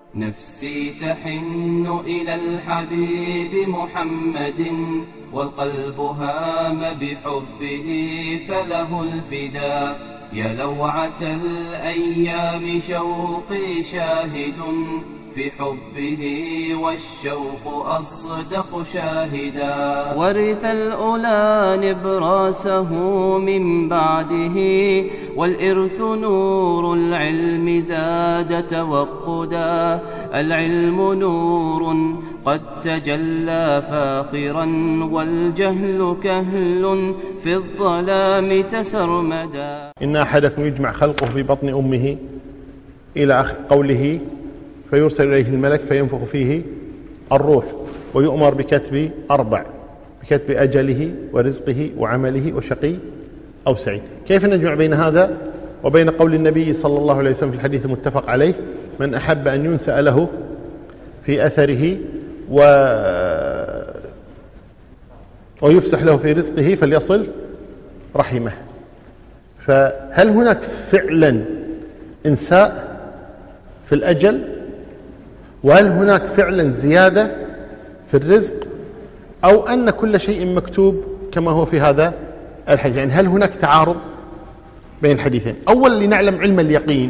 نفسي تحن إلى الحبيب محمد، والقلب هام بحبه فله الفداء. يا لوعة الأيام شوقي شاهد في حبه، والشوق أصدق شاهدا. ورث الأولى نبراسه من بعده، والإرث نور العلم زاد توقدا. العلم نور قد تجلى فاخرا، والجهل كهل في الظلام تسرمدا. إن أحدكم يجمع خلقه في بطن أمه إلى قوله فيرسل إليه الملك فينفخ فيه الروح، ويؤمر بكتب 4، بكتب أجله ورزقه وعمله وشقي أو سعيد. كيف نجمع بين هذا وبين قول النبي صلى الله عليه وسلم في الحديث المتفق عليه: من أحب أن ينسأ له في أثره ويفسح له في رزقه فليصل رحمه. فهل هناك فعلا إنساء في الأجل؟ وهل هناك فعلا زيادة في الرزق؟ أو أن كل شيء مكتوب كما هو في هذا الحديث؟ يعني هل هناك تعارض بين الحديثين؟ أولا لنعلم علم اليقين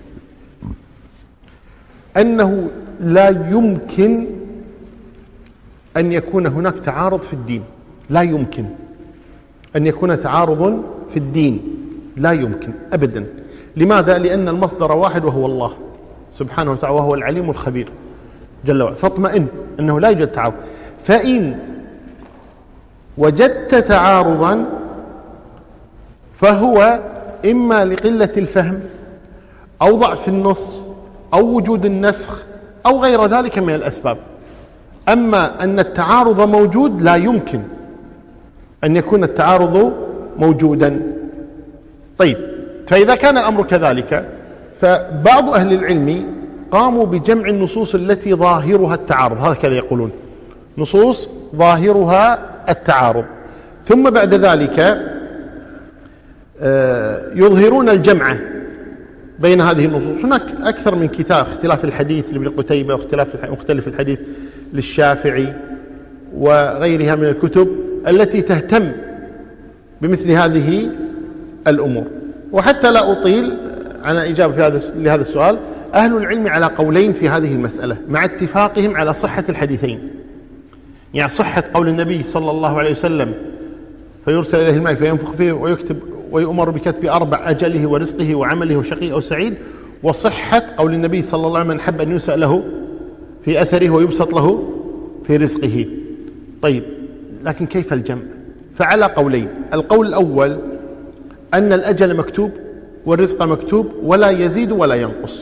أنه لا يمكن أن يكون هناك تعارض في الدين. لا يمكن أن يكون تعارض في الدين، لا يمكن أبدا. لماذا؟ لأن المصدر واحد وهو الله سبحانه وتعالى، وهو العليم الخبير جل وعلا. فاطمئن أنه لا يوجد تعارض. فإن وجدت تعارضا فهو إما لقلة الفهم أو ضعف النص أو وجود النسخ أو غير ذلك من الأسباب. أما أن التعارض موجود، لا يمكن أن يكون التعارض موجودا. طيب، فإذا كان الأمر كذلك، فبعض أهل العلم قاموا بجمع النصوص التي ظاهرها التعارض، هكذا يقولون: نصوص ظاهرها التعارض، ثم بعد ذلك يظهرون الجمع بين هذه النصوص. هناك أكثر من كتاب: اختلاف الحديث لابن قتيبة، واختلف الحديث للشافعي، وغيرها من الكتب التي تهتم بمثل هذه الأمور. وحتى لا أطيل عن إجابة لهذا السؤال، أهل العلم على قولين في هذه المسألة مع اتفاقهم على صحة الحديثين. يعني صحة قول النبي صلى الله عليه وسلم فيرسل إليه الملك فينفخ فيه ويكتب ويؤمر بكتب 4: أجله ورزقه وعمله وشقي أو سعيد. وصحة قول النبي صلى الله عليه وسلم: من حب أن ينسأ له في أثره ويبسط له في رزقه. طيب، لكن كيف الجمع؟ فعلى قولين: القول الأول أن الأجل مكتوب والرزق مكتوب، ولا يزيد ولا ينقص،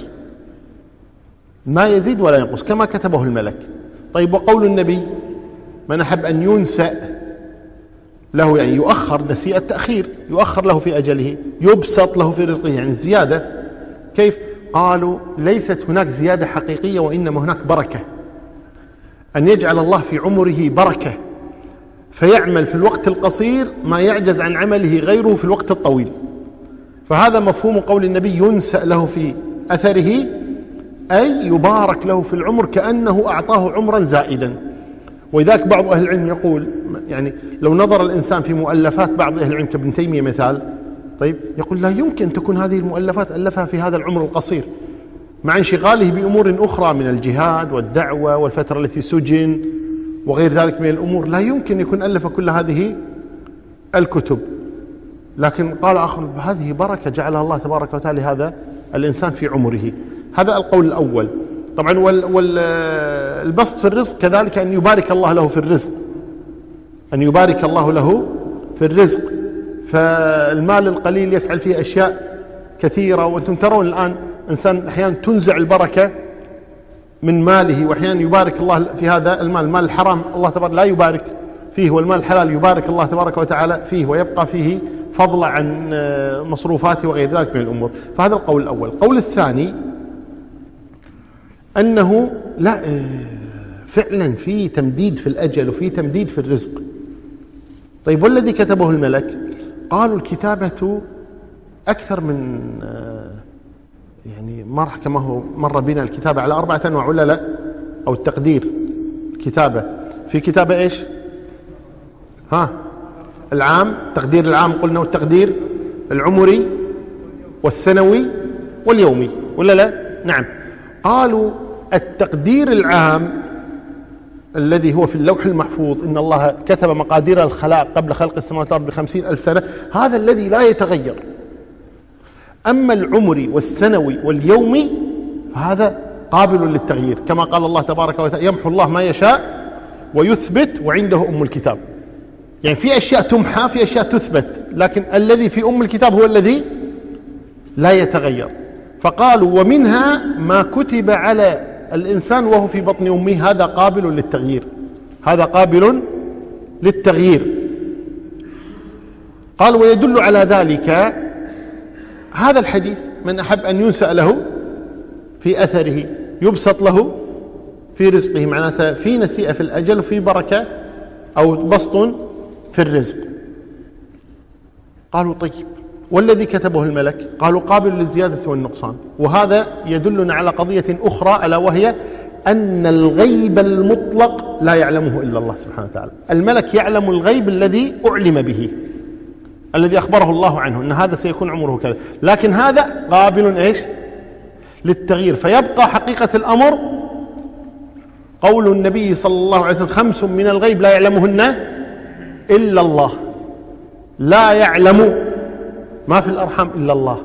ما يزيد ولا ينقص كما كتبه الملك. طيب، وقول النبي: من أحب أن ينسأ له، يعني يؤخر، نسيء التأخير، يؤخر له في أجله، يبسط له في رزقه، يعني الزيادة. كيف؟ قالوا: ليست هناك زيادة حقيقية، وإنما هناك بركة، أن يجعل الله في عمره بركة فيعمل في الوقت القصير ما يعجز عن عمله غيره في الوقت الطويل. فهذا مفهوم قول النبي: ينسأ له في أثره، أي يبارك له في العمر كأنه أعطاه عمرا زائدا. ولذلك بعض أهل العلم يقول، يعني لو نظر الإنسان في مؤلفات بعض أهل العلم كابن تيمية مثال، طيب، يقول لا يمكن تكون هذه المؤلفات ألفها في هذا العمر القصير، مع انشغاله بأمور أخرى من الجهاد والدعوة والفترة التي سجن وغير ذلك من الأمور. لا يمكن يكون ألف كل هذه الكتب. لكن قال آخر: هذه بركة جعلها الله تبارك وتعالى هذا الإنسان في عمره. هذا القول الأول. طبعا والبسط في الرزق كذلك، أن يبارك الله له في الرزق، أن يبارك الله له في الرزق. فالمال القليل يفعل فيه أشياء كثيرة، وأنتم ترون الآن إنسان أحيانا تنزع البركة من ماله، وأحيانا يبارك الله في هذا المال. المال الحرام الله تبارك لا يبارك فيه، والمال الحلال يبارك الله تبارك وتعالى فيه، ويبقى فيه فضل عن مصروفاته وغير ذلك من الأمور. فهذا القول الأول. القول الثاني أنه لا، فعلا في تمديد في الأجل وفي تمديد في الرزق. طيب، والذي كتبه الملك؟ قالوا: الكتابة أكثر من يعني كما هو مر بنا الكتابة على 4 أنواع ولا لا؟ أو التقدير الكتابة، في كتابة إيش؟ العام، تقدير العام قلنا، والتقدير العمري والسنوي واليومي ولا لا؟ نعم. قالوا التقدير العام الذي هو في اللوح المحفوظ، إن الله كتب مقادير الخلائق قبل خلق السماوات والأرض ب50,000 سنة، هذا الذي لا يتغير. أما العمري والسنوي واليومي فهذا قابل للتغيير، كما قال الله تبارك وتعالى: يمحو الله ما يشاء ويثبت وعنده أم الكتاب. يعني في أشياء تمحى، في أشياء تثبت، لكن الذي في أم الكتاب هو الذي لا يتغير. فقالوا ومنها ما كتب على الإنسان وهو في بطن أمه، هذا قابل للتغيير، هذا قابل للتغيير. قال ويدل على ذلك هذا الحديث: من أحب أن ينسأ له في أثره يبسط له في رزقه، معناته في نسيئة في الأجل وفي بركة أو بسط في الرزق. قالوا طيب والذي كتبه الملك؟ قالوا قابل للزيادة والنقصان. وهذا يدلنا على قضية أخرى، ألا وهي أن الغيب المطلق لا يعلمه إلا الله سبحانه وتعالى. الملك يعلم الغيب الذي أعلم به، الذي أخبره الله عنه أن هذا سيكون عمره كذا، لكن هذا قابل إيش؟ للتغيير. فيبقى حقيقة الأمر قول النبي صلى الله عليه وسلم: 5 من الغيب لا يعلمهن إلا الله. لا يعلم ما في الأرحام إلا الله،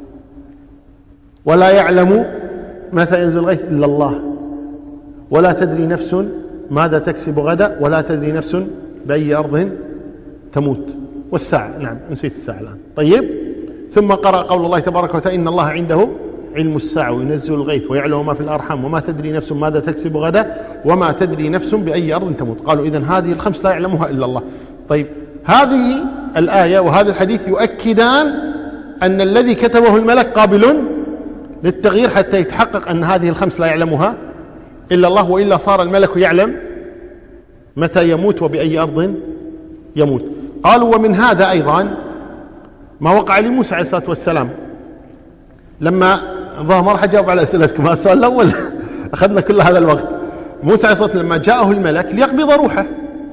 ولا يعلم متى ينزل الغيث إلا الله، ولا تدري نفس ماذا تكسب غدا، ولا تدري نفس بأي أرض تموت. والساعة، نعم نسيت الساعة الآن. طيب، ثم قرأ قول الله تبارك وتعالى: إن الله عنده علم الساعة وينزل الغيث ويعلم ما في الأرحام وما تدري نفس ماذا تكسب غدا وما تدري نفس بأي أرض تموت. قالوا إذن هذه ال5 لا يعلمها إلا الله. طيب، هذه الآية وهذا الحديث يؤكدان أن الذي كتبه الملك قابل للتغيير حتى يتحقق أن هذه ال5 لا يعلمها إلا الله، وإلا صار الملك يعلم متى يموت وبأي أرض يموت. قالوا ومن هذا أيضا ما وقع لموسى عليه الصلاة والسلام، لما ظهر ما راح أجاوب على أسئلتكم، هذا السؤال الأول أخذنا كل هذا الوقت. موسى عليه الصلاة والسلام لما جاءه الملك ليقبض روحه،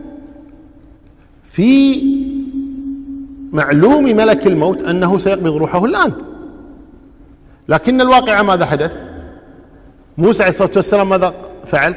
في معلوم ملك الموت أنه سيقبض روحه الآن، لكن الواقع ماذا حدث؟ موسى عليه الصلاة والسلام ماذا فعل؟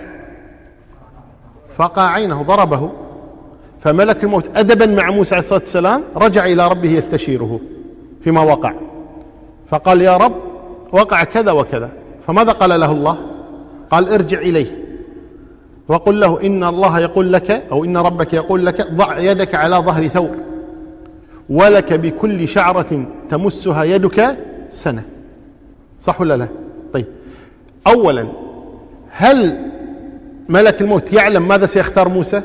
فقع عينه، ضربه. فملك الموت أدبا مع موسى عليه الصلاة والسلام رجع إلى ربه يستشيره فيما وقع، فقال: يا رب وقع كذا وكذا. فماذا قال له الله؟ قال: ارجع إليه وقل له إن الله يقول لك، أو إن ربك يقول لك: ضع يدك على ظهر ثور ولك بكل شعرة تمسها يدك سنة. صح ولا لا؟ طيب، أولا هل ملك الموت يعلم ماذا سيختار موسى؟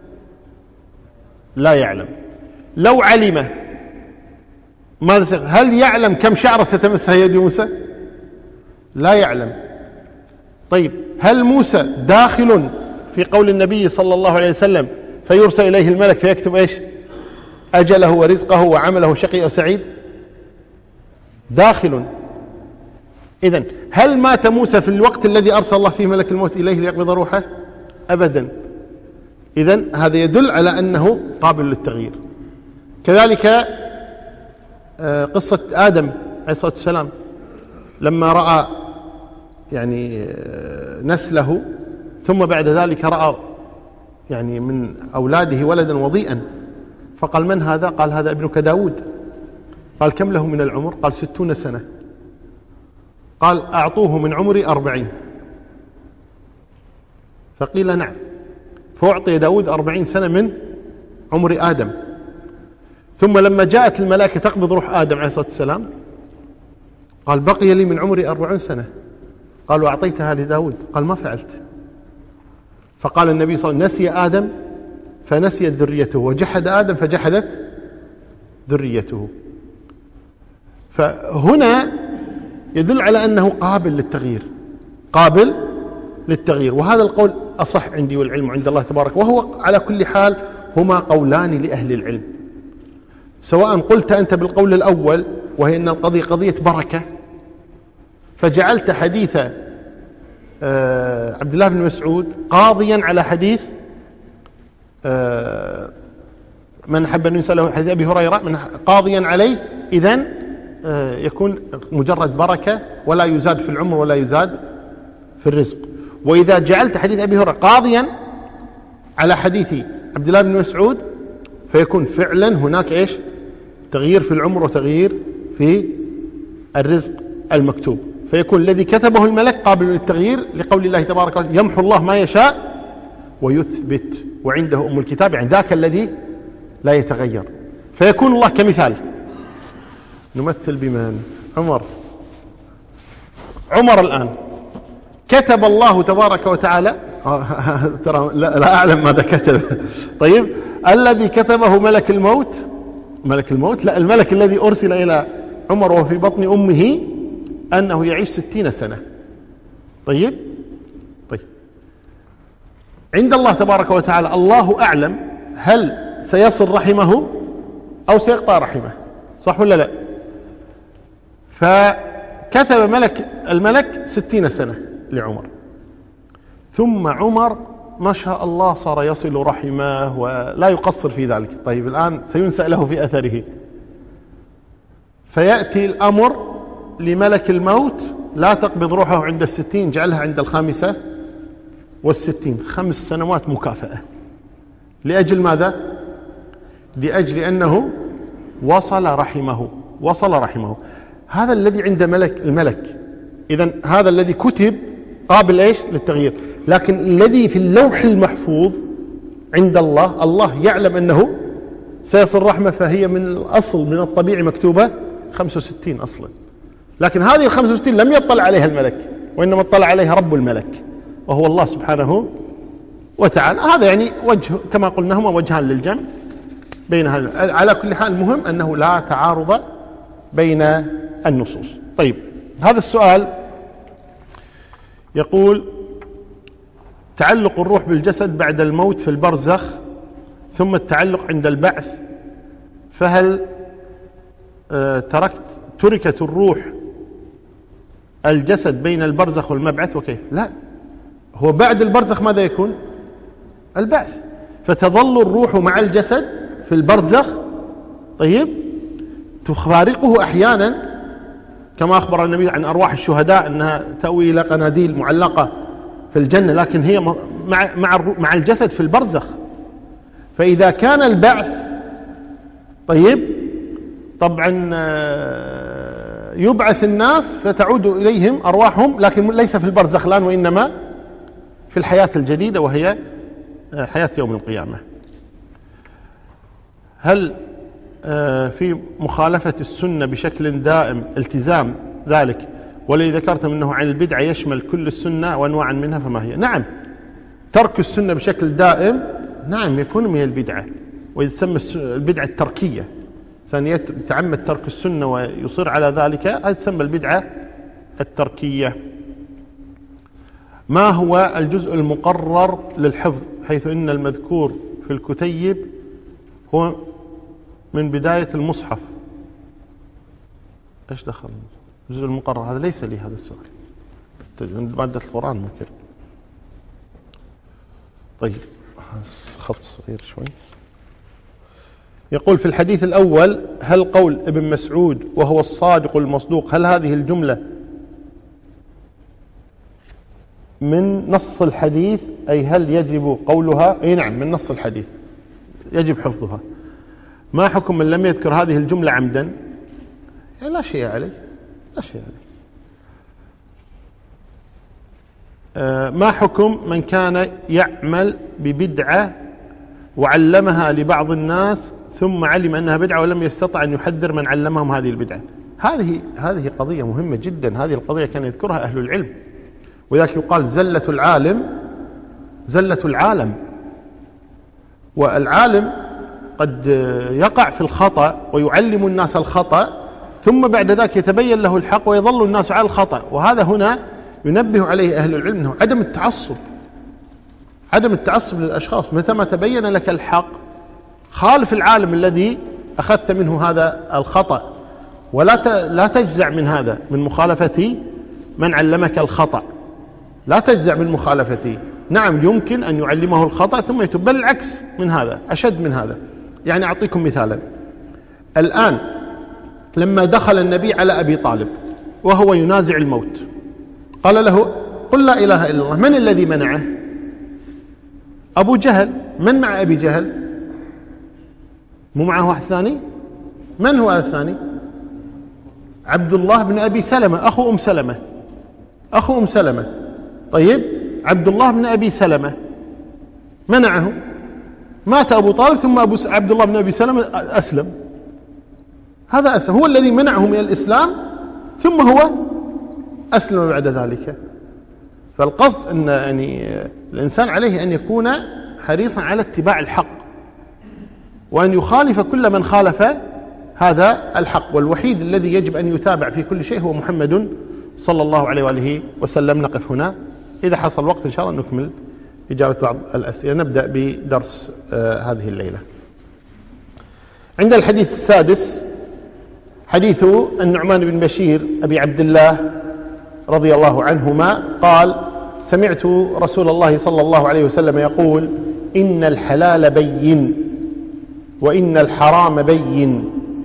لا يعلم. لو علم ماذا هل يعلم كم شعرة ستمسها يد موسى؟ لا يعلم. طيب، هل موسى داخل في قول النبي صلى الله عليه وسلم فيرسل إليه الملك فيكتب إيش؟ أجله ورزقه وعمله شقي أو سعيد؟ داخل. إذن هل مات موسى في الوقت الذي أرسل الله فيه ملك الموت إليه ليقبض روحه؟ أبدا. إذن هذا يدل على أنه قابل للتغيير. كذلك قصة آدم عليه الصلاة والسلام لما رأى يعني نسله، ثم بعد ذلك رأى يعني من أولاده ولدا وضيئا، فقال: من هذا؟ قال: هذا ابنك داود. قال: كم له من العمر؟ قال: 60 سنة. قال: أعطوه من عمري 40. فقيل: نعم. فأعطي داود 40 سنة من عمر آدم. ثم لما جاءت الملائكة تقبض روح آدم عليه الصلاة والسلام قال: بقي لي من عمري 40 سنة. قالوا: أعطيتها لداود. قال: ما فعلت. فقال النبي صلى الله عليه وسلم: نسي آدم فنسيت ذريته، وجحد آدم فجحدت ذريته. فهنا يدل على أنه قابل للتغيير، قابل للتغيير. وهذا القول أصح عندي والعلم عند الله تبارك، وهو على كل حال هما قولان لأهل العلم، سواء قلت أنت بالقول الأول وهي أن القضية قضية بركة، فجعلت حديث عبد الله بن مسعود قاضيا على حديث من أحب أن يسأله حديث أبي هريرة قاضيا عليه، إذن يكون مجرد بركة ولا يزاد في العمر ولا يزاد في الرزق. وإذا جعلت حديث أبي هريرة قاضيا على حديث عبد الله بن مسعود فيكون فعلا هناك إيش؟ تغيير في العمر وتغيير في الرزق المكتوب، فيكون الذي كتبه الملك قابل للتغيير، لقول الله تبارك وتعالى يمحو الله ما يشاء ويثبت وعنده أم الكتاب، يعني ذاك الذي لا يتغير. فيكون الله كمثال، نمثل بمن؟ عمر الآن كتب الله تبارك وتعالى ترى لا أعلم ماذا كتب. طيب الذي كتبه ملك الموت لا، الملك الذي أرسل إلى عمر وفي بطن أمه أنه يعيش 60 سنة. طيب عند الله تبارك وتعالى الله أعلم هل سيصل رحمه أو سيقطع رحمه، صح ولا لا؟ فكتب الملك 60 سنة لعمر، ثم عمر ما شاء الله صار يصل رحمه ولا يقصر في ذلك. طيب الآن سينسأ له في أثره، فيأتي الأمر لملك الموت لا تقبض روحه عند 60، جعلها عند 65، 5 سنوات مكافأة. لأجل ماذا؟ لأجل أنه وصل رحمه. هذا الذي عند الملك. إذن هذا الذي كتب قابل إيش؟ للتغيير. لكن الذي في اللوح المحفوظ عند الله يعلم أنه سيصل رحمة، فهي من الأصل من الطبيعي مكتوبة 65 أصلا. لكن هذه 65 لم يطلع عليها الملك، وإنما اطلع عليها رب الملك وهو الله سبحانه وتعالى. هذا يعني وجه، كما قلنا هما وجهان للجمع بين هذا. على كل حال المهم أنه لا تعارض بين النصوص. طيب هذا السؤال يقول: تعلق الروح بالجسد بعد الموت في البرزخ ثم التعلق عند البعث، فهل تركت الروح الجسد بين البرزخ والمبعث وكيف؟ لا، هو بعد البرزخ ماذا يكون؟ البعث، فتظل الروح مع الجسد في البرزخ. طيب تفارقه أحيانا كما أخبر النبي عن أرواح الشهداء أنها تأوي إلى قناديل معلقة في الجنة، لكن هي مع الجسد في البرزخ. فإذا كان البعث طيب طبعا يبعث الناس فتعود إليهم أرواحهم، لكن ليس في البرزخ الآن، وإنما في الحياة الجديدة وهي حياة يوم القيامة. هل في مخالفة السنة بشكل دائم التزام ذلك؟ والذي ذكرتم أنه عن البدعة يشمل كل السنة وأنواعا منها، فما هي؟ نعم، ترك السنة بشكل دائم نعم يكون من البدعة، ويسمى البدعة التركية. ثانية يتعمد ترك السنة ويصر على ذلك، هذه تسمى البدعة التركية. ما هو الجزء المقرر للحفظ، حيث إن المذكور في الكتيب هو من بداية المصحف؟ ايش دخل الجزء المقرر؟ هذا ليس لي هذا السؤال، مادة القرآن ممكن. طيب خط صغير شوي. يقول: في الحديث الأول هل قول ابن مسعود وهو الصادق المصدوق، هل هذه الجملة من نص الحديث؟ أي هل يجب قولها؟ أي نعم، من نص الحديث يجب حفظها. ما حكم من لم يذكر هذه الجملة عمدا؟ يعني لا شيء عليه، لا شيء عليه. ما حكم من كان يعمل ببدعة وعلمها لبعض الناس ثم علم أنها بدعة ولم يستطع أن يحذر من علمهم هذه البدعة؟ هذه قضية مهمة جدا. هذه القضية كان يذكرها أهل العلم، وذاك يقال زلة العالم زلة العالم. والعالم قد يقع في الخطأ ويعلم الناس الخطأ، ثم بعد ذلك يتبين له الحق ويظل الناس على الخطأ. وهذا هنا ينبه عليه أهل العلم أنه عدم التعصب للأشخاص. متى ما تبين لك الحق خالف العالم الذي أخذت منه هذا الخطأ، ولا تجزع من هذا، من مخالفة من علمك الخطأ لا تجزع بالمخالفة. نعم يمكن أن يعلمه الخطأ ثم يتوب، بل العكس من هذا، أشد من هذا. يعني أعطيكم مثالا، الآن لما دخل النبي على أبي طالب وهو ينازع الموت قال له قل لا إله إلا الله، من الذي منعه؟ أبو جهل. من مع أبي جهل؟ مو معه واحد ثاني؟ من هو الثاني؟ عبد الله بن أبي سلمة أخو أم سلمة، أخو أم سلمة. طيب عبد الله بن أبي سلمة منعه، مات أبو طالب ثم عبد الله بن أبي سلمة أسلم. هذا أسلم، هو الذي منعه من الإسلام ثم هو أسلم بعد ذلك. فالقصد أن يعني الإنسان عليه أن يكون حريصا على اتباع الحق وأن يخالف كل من خالف هذا الحق، والوحيد الذي يجب أن يتابع في كل شيء هو محمد صلى الله عليه وآله وسلم. نقف هنا، إذا حصل وقت إن شاء الله نكمل إجابة بعض الأسئلة. نبدأ بدرس هذه الليلة. عند الحديث السادس حديث النعمان بن بشير أبي عبد الله رضي الله عنهما قال: سمعت رسول الله صلى الله عليه وسلم يقول: إن الحلال بين وإن الحرام بين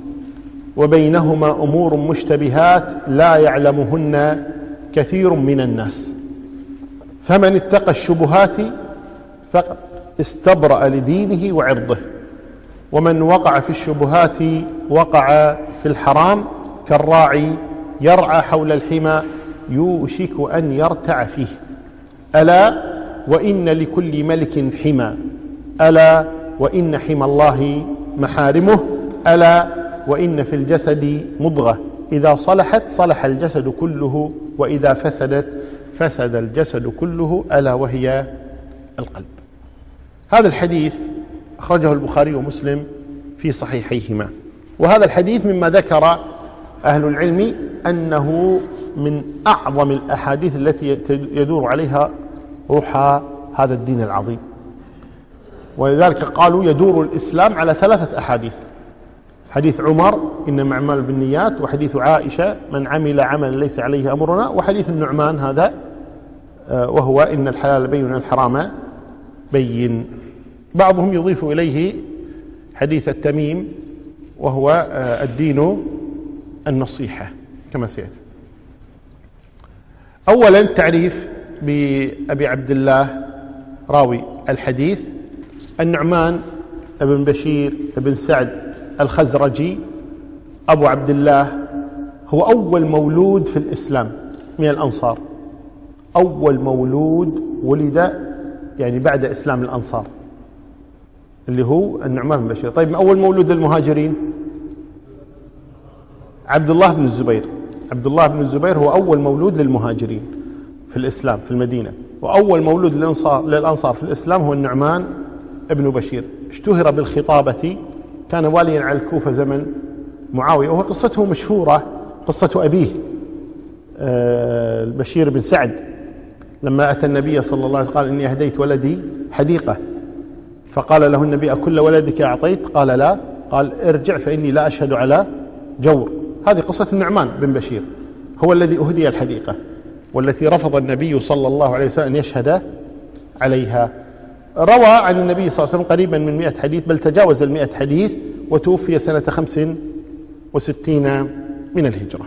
وبينهما أمور مشتبهات لا يعلمهن كثير من الناس، فمن اتقى الشبهات فقد استبرأ لدينه وعرضه، ومن وقع في الشبهات وقع في الحرام كالراعي يرعى حول الحمى يوشك أن يرتع فيه. ألا وإن لكل ملك حمى، ألا وإن حمى الله محارمه، ألا وإن في الجسد مضغة إذا صلحت صلح الجسد كله وإذا فسدت فسد الجسد كله، ألا وهي القلب. هذا الحديث أخرجه البخاري ومسلم في صحيحيهما، وهذا الحديث مما ذكر أهل العلم أنه من أعظم الأحاديث التي يدور عليها روح هذا الدين العظيم، ولذلك قالوا يدور الإسلام على 3 أحاديث: حديث عمر إنما الأعمال بالنيات، وحديث عائشة من عمل عملا ليس عليه أمرنا، وحديث النعمان هذا وهو إن الحلال بين وإن الحرام بين. بعضهم يضيف إليه حديث التميم وهو الدين النصيحة كما سيأتي. أولا تعريف بأبي عبد الله راوي الحديث: النعمان بن بشير بن سعد الخزرجي أبو عبد الله، هو أول مولود في الإسلام من الأنصار، أول مولود ولد يعني بعد إسلام الأنصار اللي هو النعمان بن بشير. طيب أول مولود للمهاجرين عبد الله بن الزبير. عبد الله بن الزبير هو أول مولود للمهاجرين في الإسلام في المدينة، وأول مولود للأنصار في الإسلام هو النعمان ابن بشير. اشتهر بالخطابة، كان واليا على الكوفة زمن معاوية، وهو قصته مشهورة، قصة أبيه البشير بن سعد لما أتى النبي صلى الله عليه وسلم قال: إني أهديت ولدي حديقة، فقال له النبي: أكل ولدك أعطيت؟ قال: لا. قال: ارجع فإني لا أشهد على جور. هذه قصة النعمان بن بشير، هو الذي أهدي الحديقة والتي رفض النبي صلى الله عليه وسلم أن يشهد عليها. روى عن النبي صلى الله عليه وسلم قريبا من 100 حديث، بل تجاوز 100 حديث، وتوفي سنة 65 من الهجرة.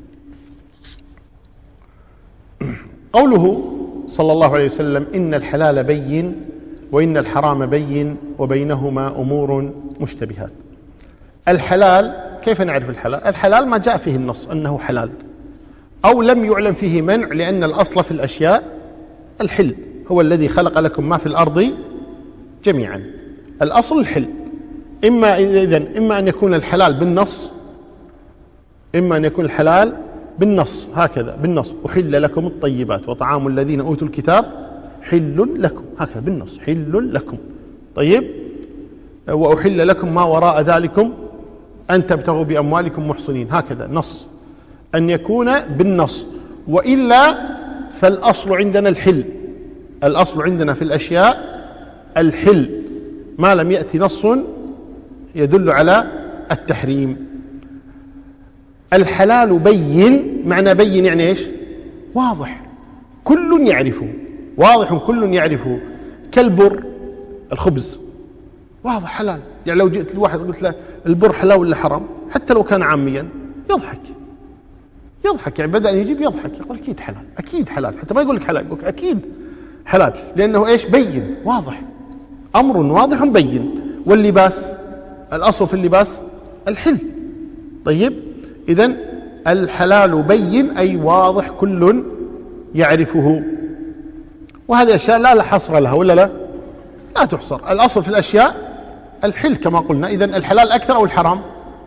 قوله صلى الله عليه وسلم: إن الحلال بين وإن الحرام بين وبينهما أمور مشتبهات. الحلال، كيف نعرف الحلال؟ الحلال ما جاء فيه النص أنه حلال أو لم يعلم فيه منع، لأن الأصل في الأشياء الحل، هو الذي خلق لكم ما في الأرض جميعا. الأصل الحل. إما أن يكون الحلال بالنص، إما أن يكون الحلال بالنص، هكذا بالنص: أحل لكم الطيبات وطعام الذين أوتوا الكتاب حل لكم، هكذا بالنص: حل لكم. طيب، وأحل لكم ما وراء ذلكم أن تبتغوا بأموالكم محصنين، هكذا نص. أن يكون بالنص، وإلا فالأصل عندنا الحل. الأصل عندنا في الأشياء الحل ما لم يأتي نص يدل على التحريم. الحلال بين، معنى بين يعني إيش؟ واضح كل يعرفه، واضح كل يعرفه، كالبر الخبز واضح حلال. يعني لو جئت لواحد قلت له البر حلال ولا حرام، حتى لو كان عاميا يضحك، يعني بدأ يجيب يضحك، يقول أكيد حلال، أكيد حلال، حتى ما يقول لك حلال، يقول أكيد حلال، لأنه إيش؟ بين، واضح، أمر واضح بين. واللباس الأصل في اللباس الحل. طيب، إذن الحلال بين أي واضح كل يعرفه. وهذه أشياء لا حصر لها ولا لا تحصر. الأصل في الأشياء الحل كما قلنا. إذن الحلال أكثر أو الحرام؟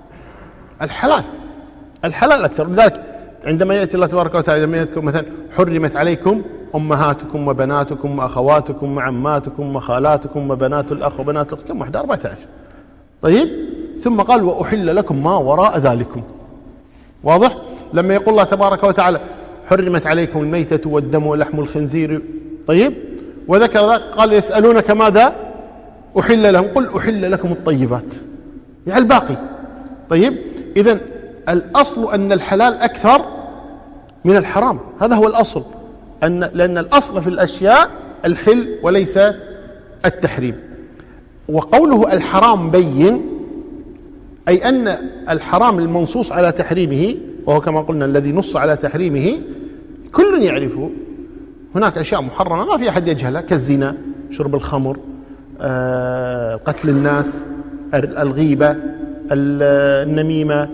الحلال أكثر. لذلك عندما يأتي الله تبارك وتعالى لما يذكر مثلا حرمت عليكم أمهاتكم وبناتكم وأخواتكم وعماتكم وخالاتكم وبنات الأخ وبنات الأخت، كم واحدة؟ 14. طيب، ثم قال وأحل لكم ما وراء ذلكم. واضح؟ لما يقول الله تبارك وتعالى حرمت عليكم الميتة والدم ولحم الخنزير، طيب، وذكر ذلك قال يسألونك ماذا أحل لهم، قل أحل لكم الطيبات، يعني الباقي. طيب، إذن الأصل أن الحلال أكثر من الحرام، هذا هو الأصل، لأن الأصل في الأشياء الحل وليس التحريم. وقوله الحرام بين أي أن الحرام المنصوص على تحريمه، وهو كما قلنا الذي نص على تحريمه كل يعرفه. هناك أشياء محرمة ما في أحد يجهلها، كالزنا، شرب الخمر، قتل الناس، الغيبة، النميمة،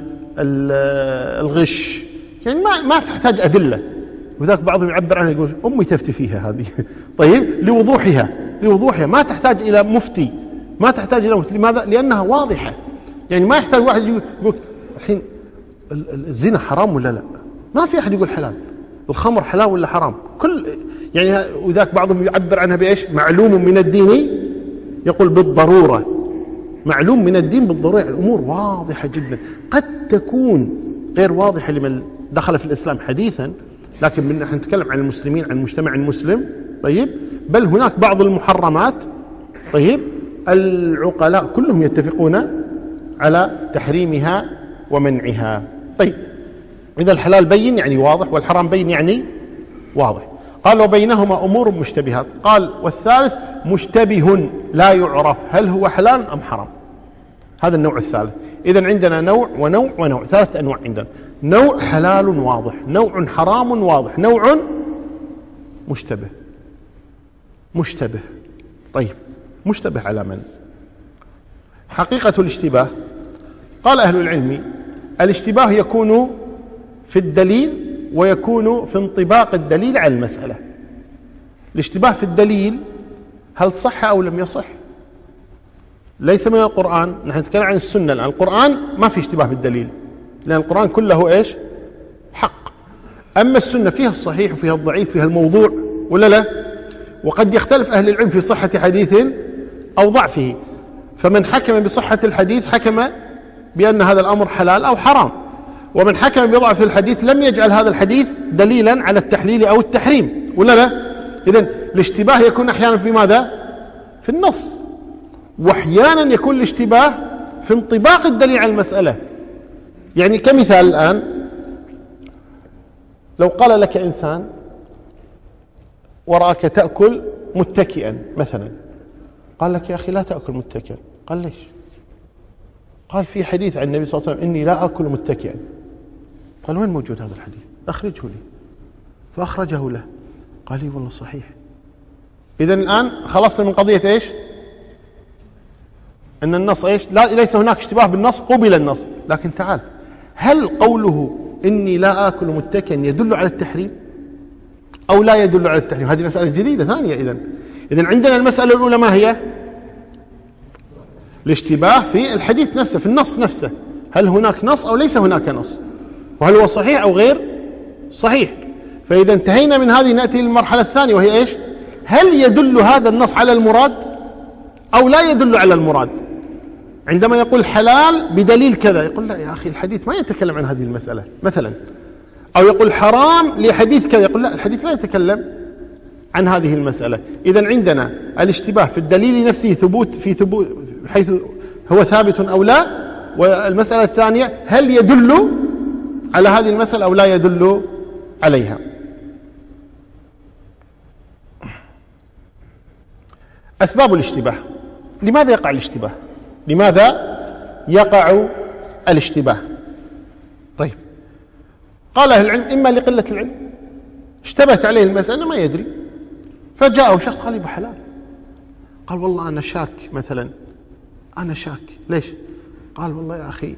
الغش، يعني ما تحتاج أدلة. وذاك بعضهم يعبر عنها يقول أمي تفتي فيها هذه طيب، لوضوحها ما تحتاج إلى مفتي، ما تحتاج إلى مفتي. لماذا؟ لأنها واضحة. يعني ما يحتاج واحد يقول الحين الزنا حرام ولا لا، ما في أحد يقول حلال. الخمر حلال ولا حرام، يعني وذاك بعضهم يعبر عنها بإيش؟ معلوم من الدين، يقول بالضرورة، معلوم من الدين بالضرورة. الأمور واضحة جدا، قد تكون غير واضحة لمن دخل في الإسلام حديثا، لكن نحن نتكلم عن المسلمين، عن المجتمع المسلم. طيب، بل هناك بعض المحرمات، طيب، العقلاء كلهم يتفقون على تحريمها ومنعها. طيب، إذا الحلال بين يعني واضح، والحرام بين يعني واضح. قال وبينهما أمور مشتبهات. قال والثالث مشتبه لا يعرف هل هو حلال أم حرام، هذا النوع الثالث. إذن عندنا نوع ونوع ونوع، 3 أنواع عندنا: نوع حلال واضح، نوع حرام واضح، نوع مشتبه. طيب، مشتبه على من؟ حقيقة الاشتباه، قال أهل العلم الاشتباه يكون في الدليل ويكون في انطباق الدليل على المسألة. الاشتباه في الدليل، هل صح أو لم يصح؟ ليس من القرآن، نحن نتكلم عن السنة الآن. القرآن ما في اشتباه بالدليل، لأن القرآن كله إيش؟ حق. أما السنة فيها الصحيح وفيها الضعيف، فيها الموضوع ولا لا؟ وقد يختلف أهل العلم في صحة حديث أو ضعفه، فمن حكم بصحة الحديث حكم بأن هذا الأمر حلال أو حرام، ومن حكم بضعف الحديث لم يجعل هذا الحديث دليلا على التحليل أو التحريم ولا لا؟ إذن الاشتباه يكون أحيانا في ماذا؟ في النص، وأحيانا يكون الاشتباه في انطباق الدليل على المسألة. يعني كمثال الآن، لو قال لك إنسان ورأك تأكل متكئا مثلا، قال لك يا أخي لا تأكل متكئا، قال ليش؟ قال في حديث عن النبي صلى الله عليه وسلم إني لا أكل متكئا. قال وين موجود هذا الحديث؟ أخرجه لي. فأخرجه له، قال لي والله صحيح. إذن الآن خلصنا من قضية إيش؟ أن النص إيش؟ ليس هناك اشتباه بالنص، قبل النص. لكن تعال، هل قوله إني لا آكل متكئا يدل على التحريم أو لا يدل على التحريم؟ هذه مسألة جديدة ثانية. إذن عندنا المسألة الأولى ما هي؟ الاشتباه في الحديث نفسه، في النص نفسه، هل هناك نص أو ليس هناك نص، وهل هو صحيح أو غير صحيح. فإذا انتهينا من هذه نأتي للمرحلة الثانية، وهي إيش؟ هل يدل هذا النص على المراد أو لا يدل على المراد؟ عندما يقول حلال بدليل كذا، يقول لا يا أخي الحديث ما يتكلم عن هذه المسألة مثلا، أو يقول حرام لحديث كذا، يقول لا الحديث لا يتكلم عن هذه المسألة. إذن عندنا الاشتباه في الدليل نفسه، ثبوت حيث هو ثابت أو لا، والمسألة الثانية هل يدل على هذه المسألة أو لا يدل عليها. أسباب الاشتباه. لماذا يقع الاشتباه؟ لماذا يقع الاشتباه؟ طيب، قال أهل العلم إما لقلة العلم، اشتبهت عليه المسألة ما يدري، فجاءه شخص قال يبقى حلال، قال والله أنا شاك مثلا، أنا شاك. ليش؟ قال والله يا أخي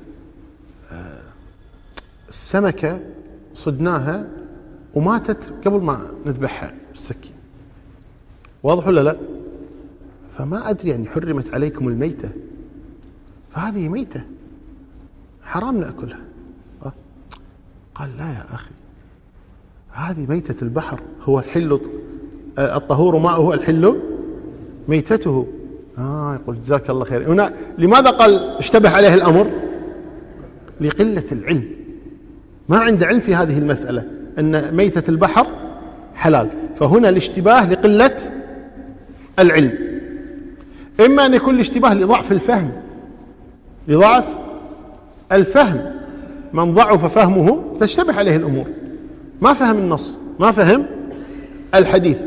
السمكة صدناها وماتت قبل ما نذبحها بالسكين، واضح ولا لا؟ فما أدري يعني حرمت عليكم الميتة، فهذه ميتة حرام نأكلها. قال لا يا أخي، هذه ميتة البحر، هو الحل الطهور ماؤه الحل ميتته. يقول جزاك الله خير. هنا لماذا قال اشتبه عليه الأمر؟ لقلة العلم، ما عنده علم في هذه المسألة أن ميتة البحر حلال، فهنا الاشتباه لقلة العلم. إما أن يكون الاشتباه لضعف الفهم، لضعف الفهم، من ضعف فهمه تشتبه عليه الأمور، ما فهم النص، ما فهم الحديث.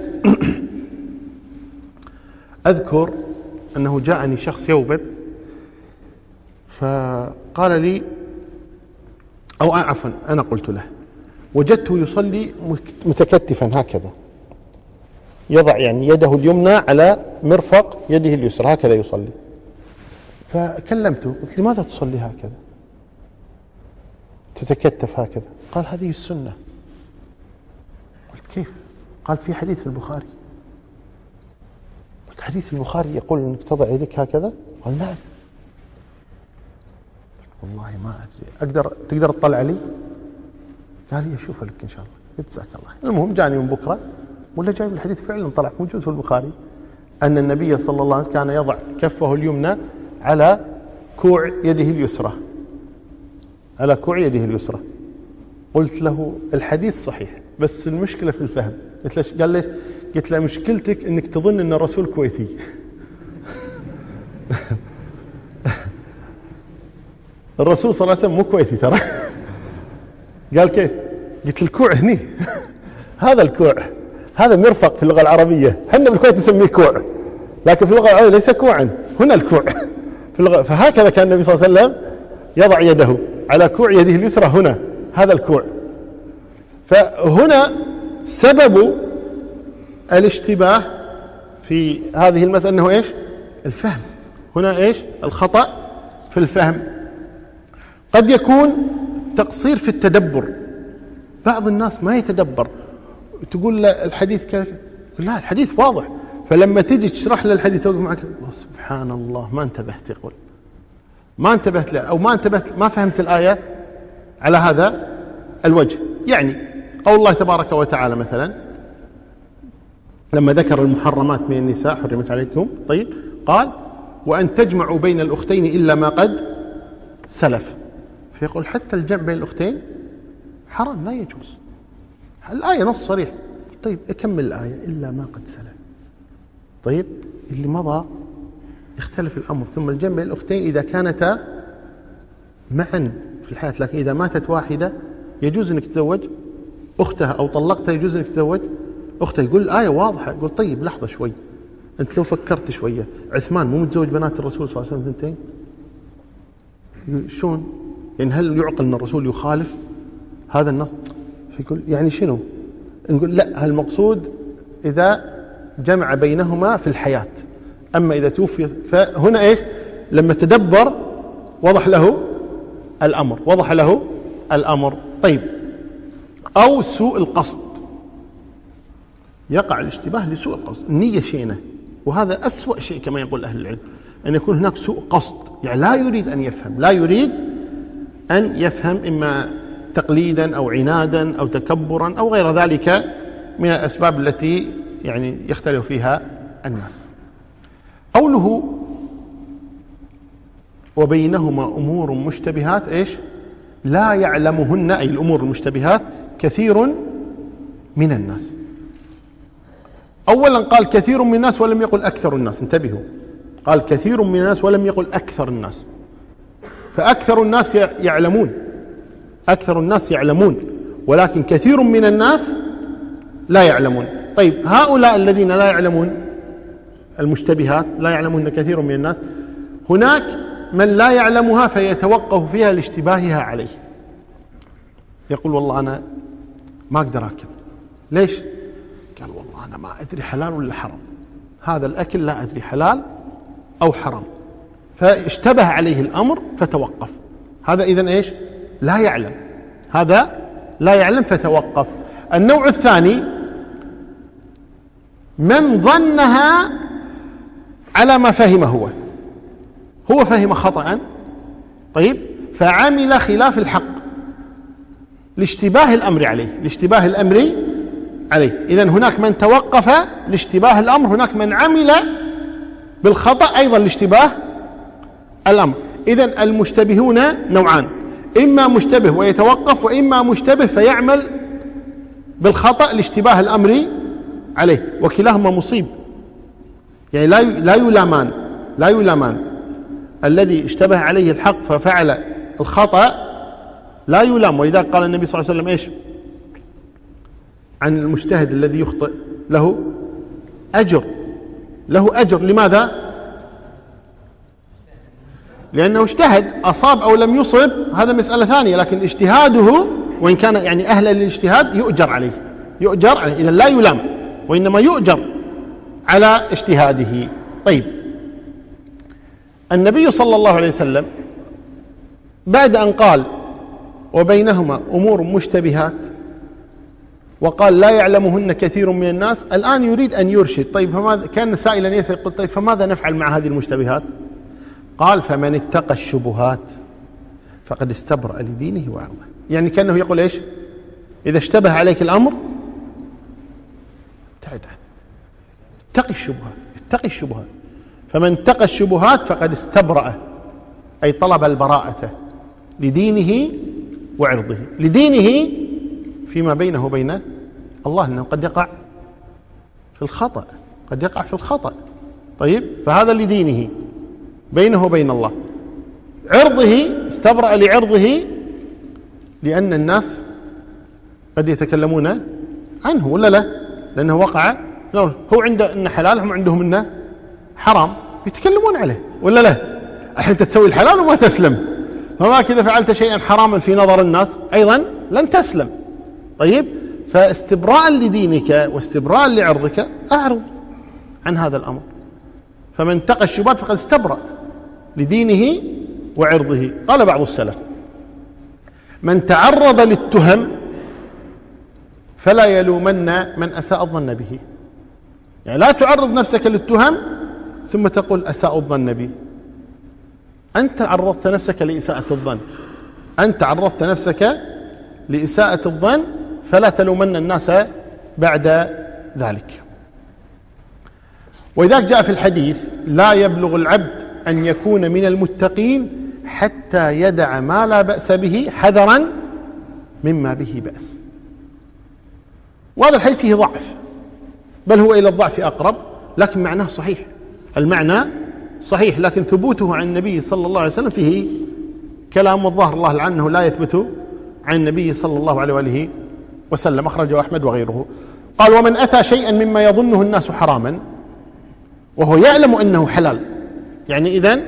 أذكر أنه جاءني شخص يوبب فقال لي، أو عفوا أنا قلت له، وجدته يصلي متكتفا هكذا، يضع يعني يده اليمنى على مرفق يده اليسرى هكذا يصلي. فكلمته قلت لماذا تصلي هكذا تتكتف هكذا؟ قال هذه السنة. قلت كيف؟ قال في حديث في البخاري. قلت حديث البخاري يقول انك تضع يدك هكذا؟ قال نعم. والله ما ادري، تقدر تطلع لي؟ قال لي اشوف لك ان شاء الله، جزاك الله. المهم جاني من بكره ولا جايب الحديث فعلا طلع موجود في البخاري ان النبي صلى الله عليه وسلم كان يضع كفه اليمنى على كوع يده اليسرى، على كوع يده اليسرى. قلت له الحديث صحيح بس المشكلة في الفهم. قلت له قال ليش؟ قلت له مشكلتك انك تظن ان الرسول كويتي. الرسول صلى الله عليه وسلم مو كويتي ترى. قال كيف؟ قلت الكوع هني. هذا الكوع، هذا مرفق في اللغة العربية، احنا بالكويت نسميه كوع، لكن في اللغة العربية ليس كوعا، هنا الكوع في اللغة. فهكذا كان النبي صلى الله عليه وسلم يضع يده على كوع يده اليسرى، هنا هذا الكوع. فهنا سبب الاشتباه في هذه المسألة انه ايش؟ الفهم. هنا ايش؟ الخطأ في الفهم. قد يكون تقصير في التدبر، بعض الناس ما يتدبر، تقول له الحديث كذا، يقول لا الحديث واضح، فلما تجي تشرح له الحديث توقف معك سبحان الله ما انتبهت، يقول ما انتبهت له، او ما انتبهت، ما فهمت الآية على هذا الوجه. يعني قول الله تبارك وتعالى مثلا لما ذكر المحرمات من النساء حرمت عليكم، طيب قال وأن تجمعوا بين الأختين إلا ما قد سلف، فيقول حتى الجمع بين الأختين حرام لا يجوز، الآية نص صريح. طيب أكمل الآية إلا ما قد سلف، طيب اللي مضى يختلف الأمر. ثم الجمع بين الأختين إذا كانتا معا في الحياة، لكن إذا ماتت واحدة يجوز أنك تتزوج أختها، أو طلقتها يجوز أنك تتزوج أختها. يقول الآية واضحة. يقول طيب لحظة شوي، أنت لو فكرت شوية، عثمان مو متزوج بنات الرسول صلى الله عليه وسلم ثنتين؟ شلون؟ يعني هل يعقل أن الرسول يخالف هذا النص؟ فيقول يعني شنو؟ نقول لا، المقصود إذا جمع بينهما في الحياة، أما إذا توفي فهنا إيش؟ لما تدبر وضح له الأمر، وضح له الأمر. طيب، أو سوء القصد، يقع الاشتباه لسوء القصد، النية شينة، وهذا أسوأ شيء كما يقول أهل العلم، أن يكون هناك سوء قصد، يعني لا يريد أن يفهم، لا يريد أن يفهم، إما تقليدا أو عنادا أو تكبرا أو غير ذلك من الأسباب التي يعني يختلف فيها الناس. قوله وبينهما أمور مشتبهات، إيش؟ لا يعلمهن، أي الأمور المشتبهات، كثير من الناس. أولا قال كثير من الناس ولم يقل أكثر الناس، انتبهوا، قال كثير من الناس ولم يقل أكثر الناس، فأكثر الناس يعلمون، أكثر الناس يعلمون، ولكن كثير من الناس لا يعلمون. طيب هؤلاء الذين لا يعلمون المشتبهات لا يعلمهن كثير من الناس، هناك من لا يعلمها فيتوقف فيها لاشتباهها عليه، يقول والله أنا ما أقدر أكل. ليش؟ قال والله أنا ما أدري حلال ولا حرام، هذا الأكل لا أدري حلال أو حرام، فاشتبه عليه الأمر فتوقف. هذا إذن إيش؟ لا يعلم، هذا لا يعلم فتوقف. النوع الثاني من ظنها على ما فهم، هو فهم خطأ، طيب، فعمل خلاف الحق لاشتباه الأمر عليه، إذن هناك من توقف لاشتباه الأمر، هناك من عمل بالخطأ أيضا لاشتباه الأمر. إذن المشتبهون نوعان، إما مشتبه ويتوقف، وإما مشتبه فيعمل بالخطأ لاشتباه الأمر عليه، وكلاهما مصيب، يعني لا يلامان. الذي اشتبه عليه الحق ففعل الخطأ لا يلام، ولذلك قال النبي صلى الله عليه وسلم إيش عن المجتهد الذي يخطئ؟ له أجر. لماذا؟ لأنه اجتهد، أصاب أو لم يصب هذا مسألة ثانية، لكن اجتهاده وإن كان يعني أهلا للاجتهاد يؤجر عليه، إذا لا يلام، وإنما يؤجر على اجتهاده. طيب، النبي صلى الله عليه وسلم بعد أن قال وبينهما أمور مشتبهات وقال لا يعلمهن كثير من الناس، الآن يريد أن يرشد. طيب، فماذا كان سائلا يسأل، يقول طيب فماذا نفعل مع هذه المشتبهات؟ قال فمن اتقى الشبهات فقد استبرأ لدينه وعرضه. يعني كأنه يقول إيش؟ إذا اشتبه عليك الأمر ابتعد عنه، اتقي الشبهات. فمن اتقى الشبهات فقد استبرأ، أي طلب البراءة لدينه وعرضه. لدينه فيما بينه وبين الله، أنه قد يقع في الخطأ، طيب، فهذا لدينه بينه وبين الله. عرضه استبرأ لعرضه، لأن الناس قد يتكلمون عنه ولا لا، لأنه وقع، هو عنده إنه حلال، هم عندهم إنه حرام، يتكلمون عليه ولا لا. الحين أنت تسوي الحلال وما تسلم، فما كذا فعلت شيئا حراما في نظر الناس أيضا لن تسلم. طيب، فاستبراء لدينك واستبراء لعرضك أعرض عن هذا الأمر. فمن اتقى الشبهات فقد استبرأ لدينه وعرضه. قال بعض السلف من تعرض للتهم فلا يلومن من أساء الظن به. يعني لا تعرض نفسك للتهم ثم تقول أساء الظن بي. أنت عرضت نفسك لإساءة الظن، فلا تلومن الناس بعد ذلك. ولذلك جاء في الحديث لا يبلغ العبد أن يكون من المتقين حتى يدع ما لا بأس به حذرا مما به بأس. وهذا الحديث فيه ضعف، بل هو إلى الضعف أقرب، لكن معناه صحيح، المعنى صحيح، لكن ثبوته عن النبي صلى الله عليه وسلم فيه كلام، والظاهر الله عنه لا يثبت عن النبي صلى الله عليه وآله وسلم. أخرجه أحمد وغيره. قال ومن أتى شيئا مما يظنه الناس حراما وهو يعلم أنه حلال، يعني إذن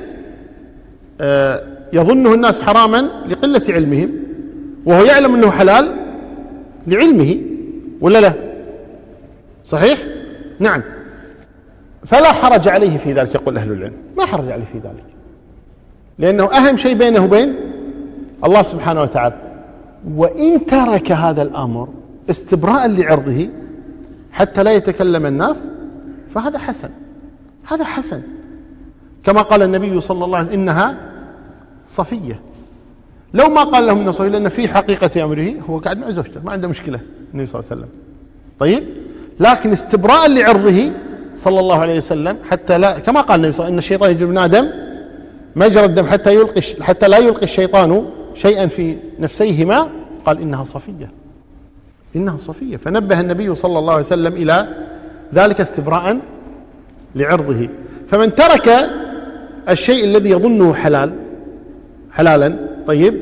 يظنه الناس حراما لقلة علمهم، وهو يعلم أنه حلال لعلمه ولا لا؟ صحيح؟ نعم. فلا حرج عليه في ذلك، يقول أهل العلم ما حرج عليه في ذلك، لأنه أهم شيء بينه وبين الله سبحانه وتعالى. وإن ترك هذا الأمر استبراء لعرضه حتى لا يتكلم الناس فهذا حسن، هذا حسن، كما قال النبي صلى الله عليه وسلم إنها صفية. لو ما قال لهم إنها صفية، لأن في حقيقة أمره هو قاعد مع زوجته ما عنده مشكلة النبي صلى الله عليه وسلم، طيب، لكن استبراء لعرضه صلى الله عليه وسلم حتى لا، كما قال النبي صلى الله عليه وسلم إن الشيطان يجري من آدم مجرى الدم حتى لا يلقي الشيطان شيئا في نفسيهما، قال إنها صفية، فنبه النبي صلى الله عليه وسلم إلى ذلك استبراء لعرضه. فمن ترك الشيء الذي يظنه حلالا، طيب،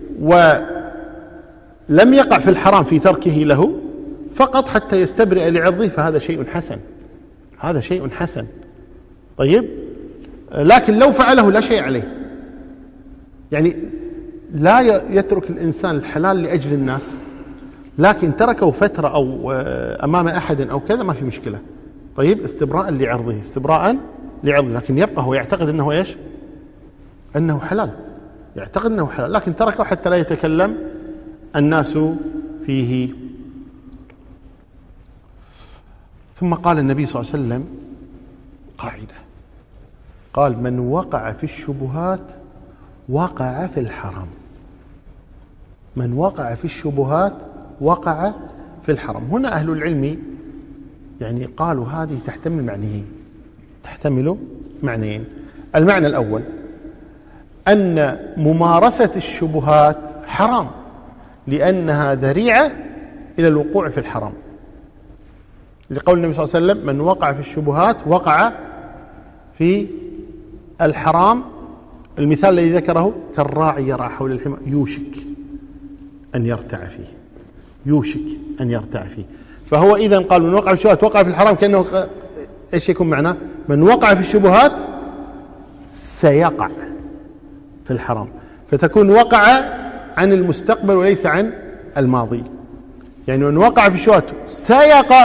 ولم يقع في الحرام في تركه له فقط حتى يستبرئ لعرضه، فهذا شيء حسن، طيب، لكن لو فعله لا شيء عليه، يعني لا يترك الإنسان الحلال لأجل الناس، لكن تركه فترة أو أمام أحد أو كذا ما في مشكلة. طيب، استبراء لعرضه، استبراء لعرضه، لكن يبقى هو يعتقد أنه إيش؟ أنه حلال، يعتقد أنه حلال، لكن تركه حتى لا يتكلم الناس فيه. ثم قال النبي صلى الله عليه وسلم قاعدة، قال: من وقع في الشبهات وقع في الحرام. من وقع في الشبهات وقع في الحرام. هنا أهل العلم يعني قالوا هذه تحتمل معنيين، تحتمل معنيين. المعنى الأول أن ممارسة الشبهات حرام، لأنها ذريعة إلى الوقوع في الحرام، لقول النبي صلى الله عليه وسلم: من وقع في الشبهات وقع في الحرام. المثال الذي ذكره: كالراعي يرعى حول الحمى يوشك أن يرتع فيه، يوشك أن يرتع فيه. فهو إذن قال: من وقع في الشبهات وقع في الحرام، كأنه إيش يكون معناه؟ من وقع في الشبهات سيقع في الحرام، فتكون وقع عن المستقبل وليس عن الماضي. يعني من وقع في الشبهات سيقع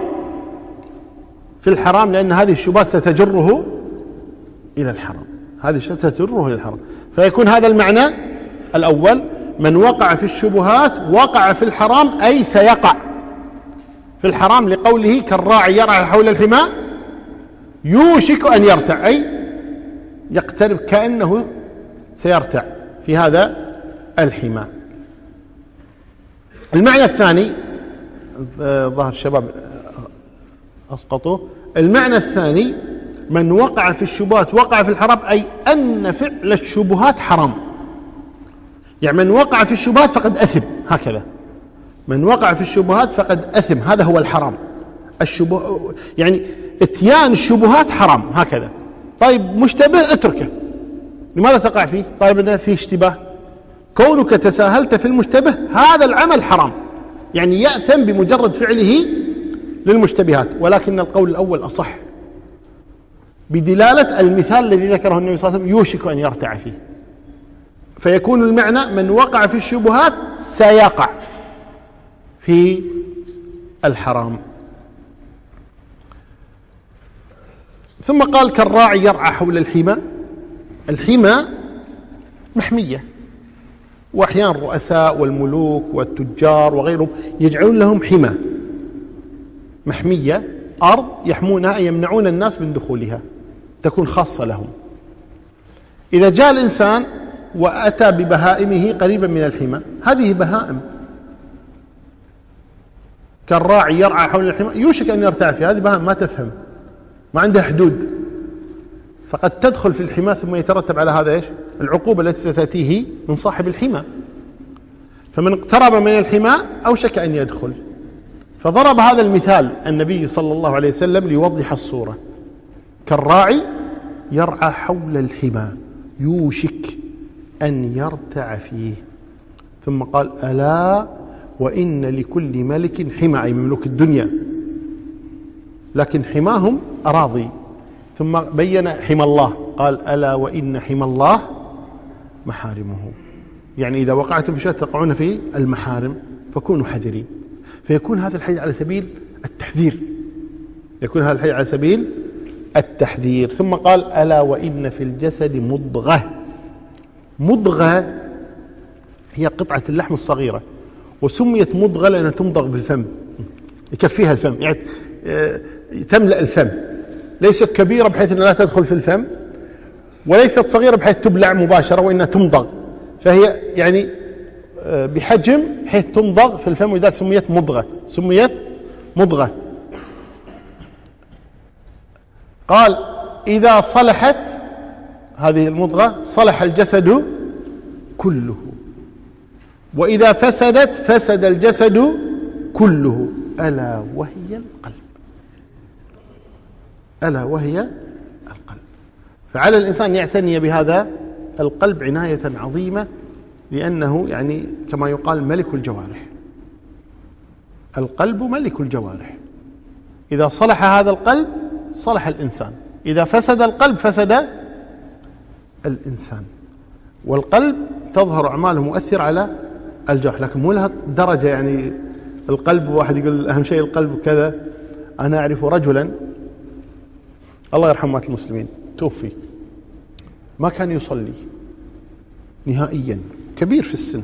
في الحرام، لأن هذه الشبهات ستجره إلى الحرام، هذه ستجره إلى الحرام. فيكون هذا المعنى الأول: من وقع في الشبهات وقع في الحرام، أي سيقع في الحرام، لقوله: كالراعي يرعى حول الحمى يوشك أن يرتع، أي يقترب كأنه سيرتع في هذا الحمى. المعنى الثاني، ظهر الشباب أسقطوه، المعنى الثاني: من وقع في الشبهات وقع في الحرام، أي أن فعل الشبهات حرام. يعني من وقع في الشبهات فقد أثم، هكذا، من وقع في الشبهات فقد أثم، هذا هو الحرام. يعني اتيان الشبهات حرام، هكذا. طيب، مشتبه اتركه، لماذا تقع فيه؟ طيب، فيه اشتباه، كونك تساهلت في المشتبه هذا العمل حرام، يعني يأثم بمجرد فعله للمشتبهات. ولكن القول الأول أصح بدلالة المثال الذي ذكره النبي صلى الله عليه وسلم: يوشك أن يرتع فيه، فيكون المعنى: من وقع في الشبهات سيقع في الحرام. ثم قال: كالراعي يرعى حول الحمى. الحمى محمية، وأحيانا الرؤساء والملوك والتجار وغيرهم يجعلون لهم حمى محمية، أرض يحمونها، يمنعون الناس من دخولها، تكون خاصة لهم. إذا جاء الإنسان وأتى ببهائمه قريبا من الحمى، هذه بهائم، كالراعي يرعى حول الحمى يوشك أن يرتع فيها، هذه بهائم ما تفهم، ما عندها حدود، فقد تدخل في الحمى، ثم يترتب على هذا إيش؟ العقوبة التي ستأتيه من صاحب الحمى. فمن اقترب من الحمى أوشك أن يدخل. فضرب هذا المثال النبي صلى الله عليه وسلم ليوضح الصورة: كالراعي يرعى حول الحمى يوشك أن يرتع فيه. ثم قال: ألا وإن لكل ملك حمى، أي ملوك الدنيا، لكن حماهم أراضي. ثم بين حمى الله، قال: ألا وإن حمى الله محارمه، يعني إذا وقعتم في شيء تقعون في المحارم، فكونوا حذرين. فيكون هذا الحديث على سبيل التحذير، يكون هذا الحديث على سبيل التحذير. ثم قال: ألا وإن في الجسد مضغة. مضغة هي قطعة اللحم الصغيرة، وسميت مضغة لأنها تمضغ بالفم، يكفيها الفم، يعني تملأ الفم، ليست كبيرة بحيث أنها لا تدخل في الفم، وليست صغيرة بحيث تبلع مباشرة، وإنها تمضغ، فهي يعني بحجم حيث تمضغ في الفم، ولذلك سميت مضغة، سميت مضغة. قال: إذا صلحت هذه المضغة صلح الجسد كله، وإذا فسدت فسد الجسد كله، ألا وهي القلب. ألا وهي القلب. فعلى الإنسان يعتني بهذا القلب عناية عظيمة، لأنه يعني كما يقال ملك الجوارح. القلب ملك الجوارح، إذا صلح هذا القلب صلح الإنسان، إذا فسد القلب فسد الإنسان. والقلب تظهر أعماله مؤثر على الجوارح، لكن مو لها درجة يعني القلب واحد يقول أهم شيء القلب كذا. أنا أعرف رجلا الله يرحم مات المسلمين توفي، ما كان يصلي نهائيا، كبير في السن،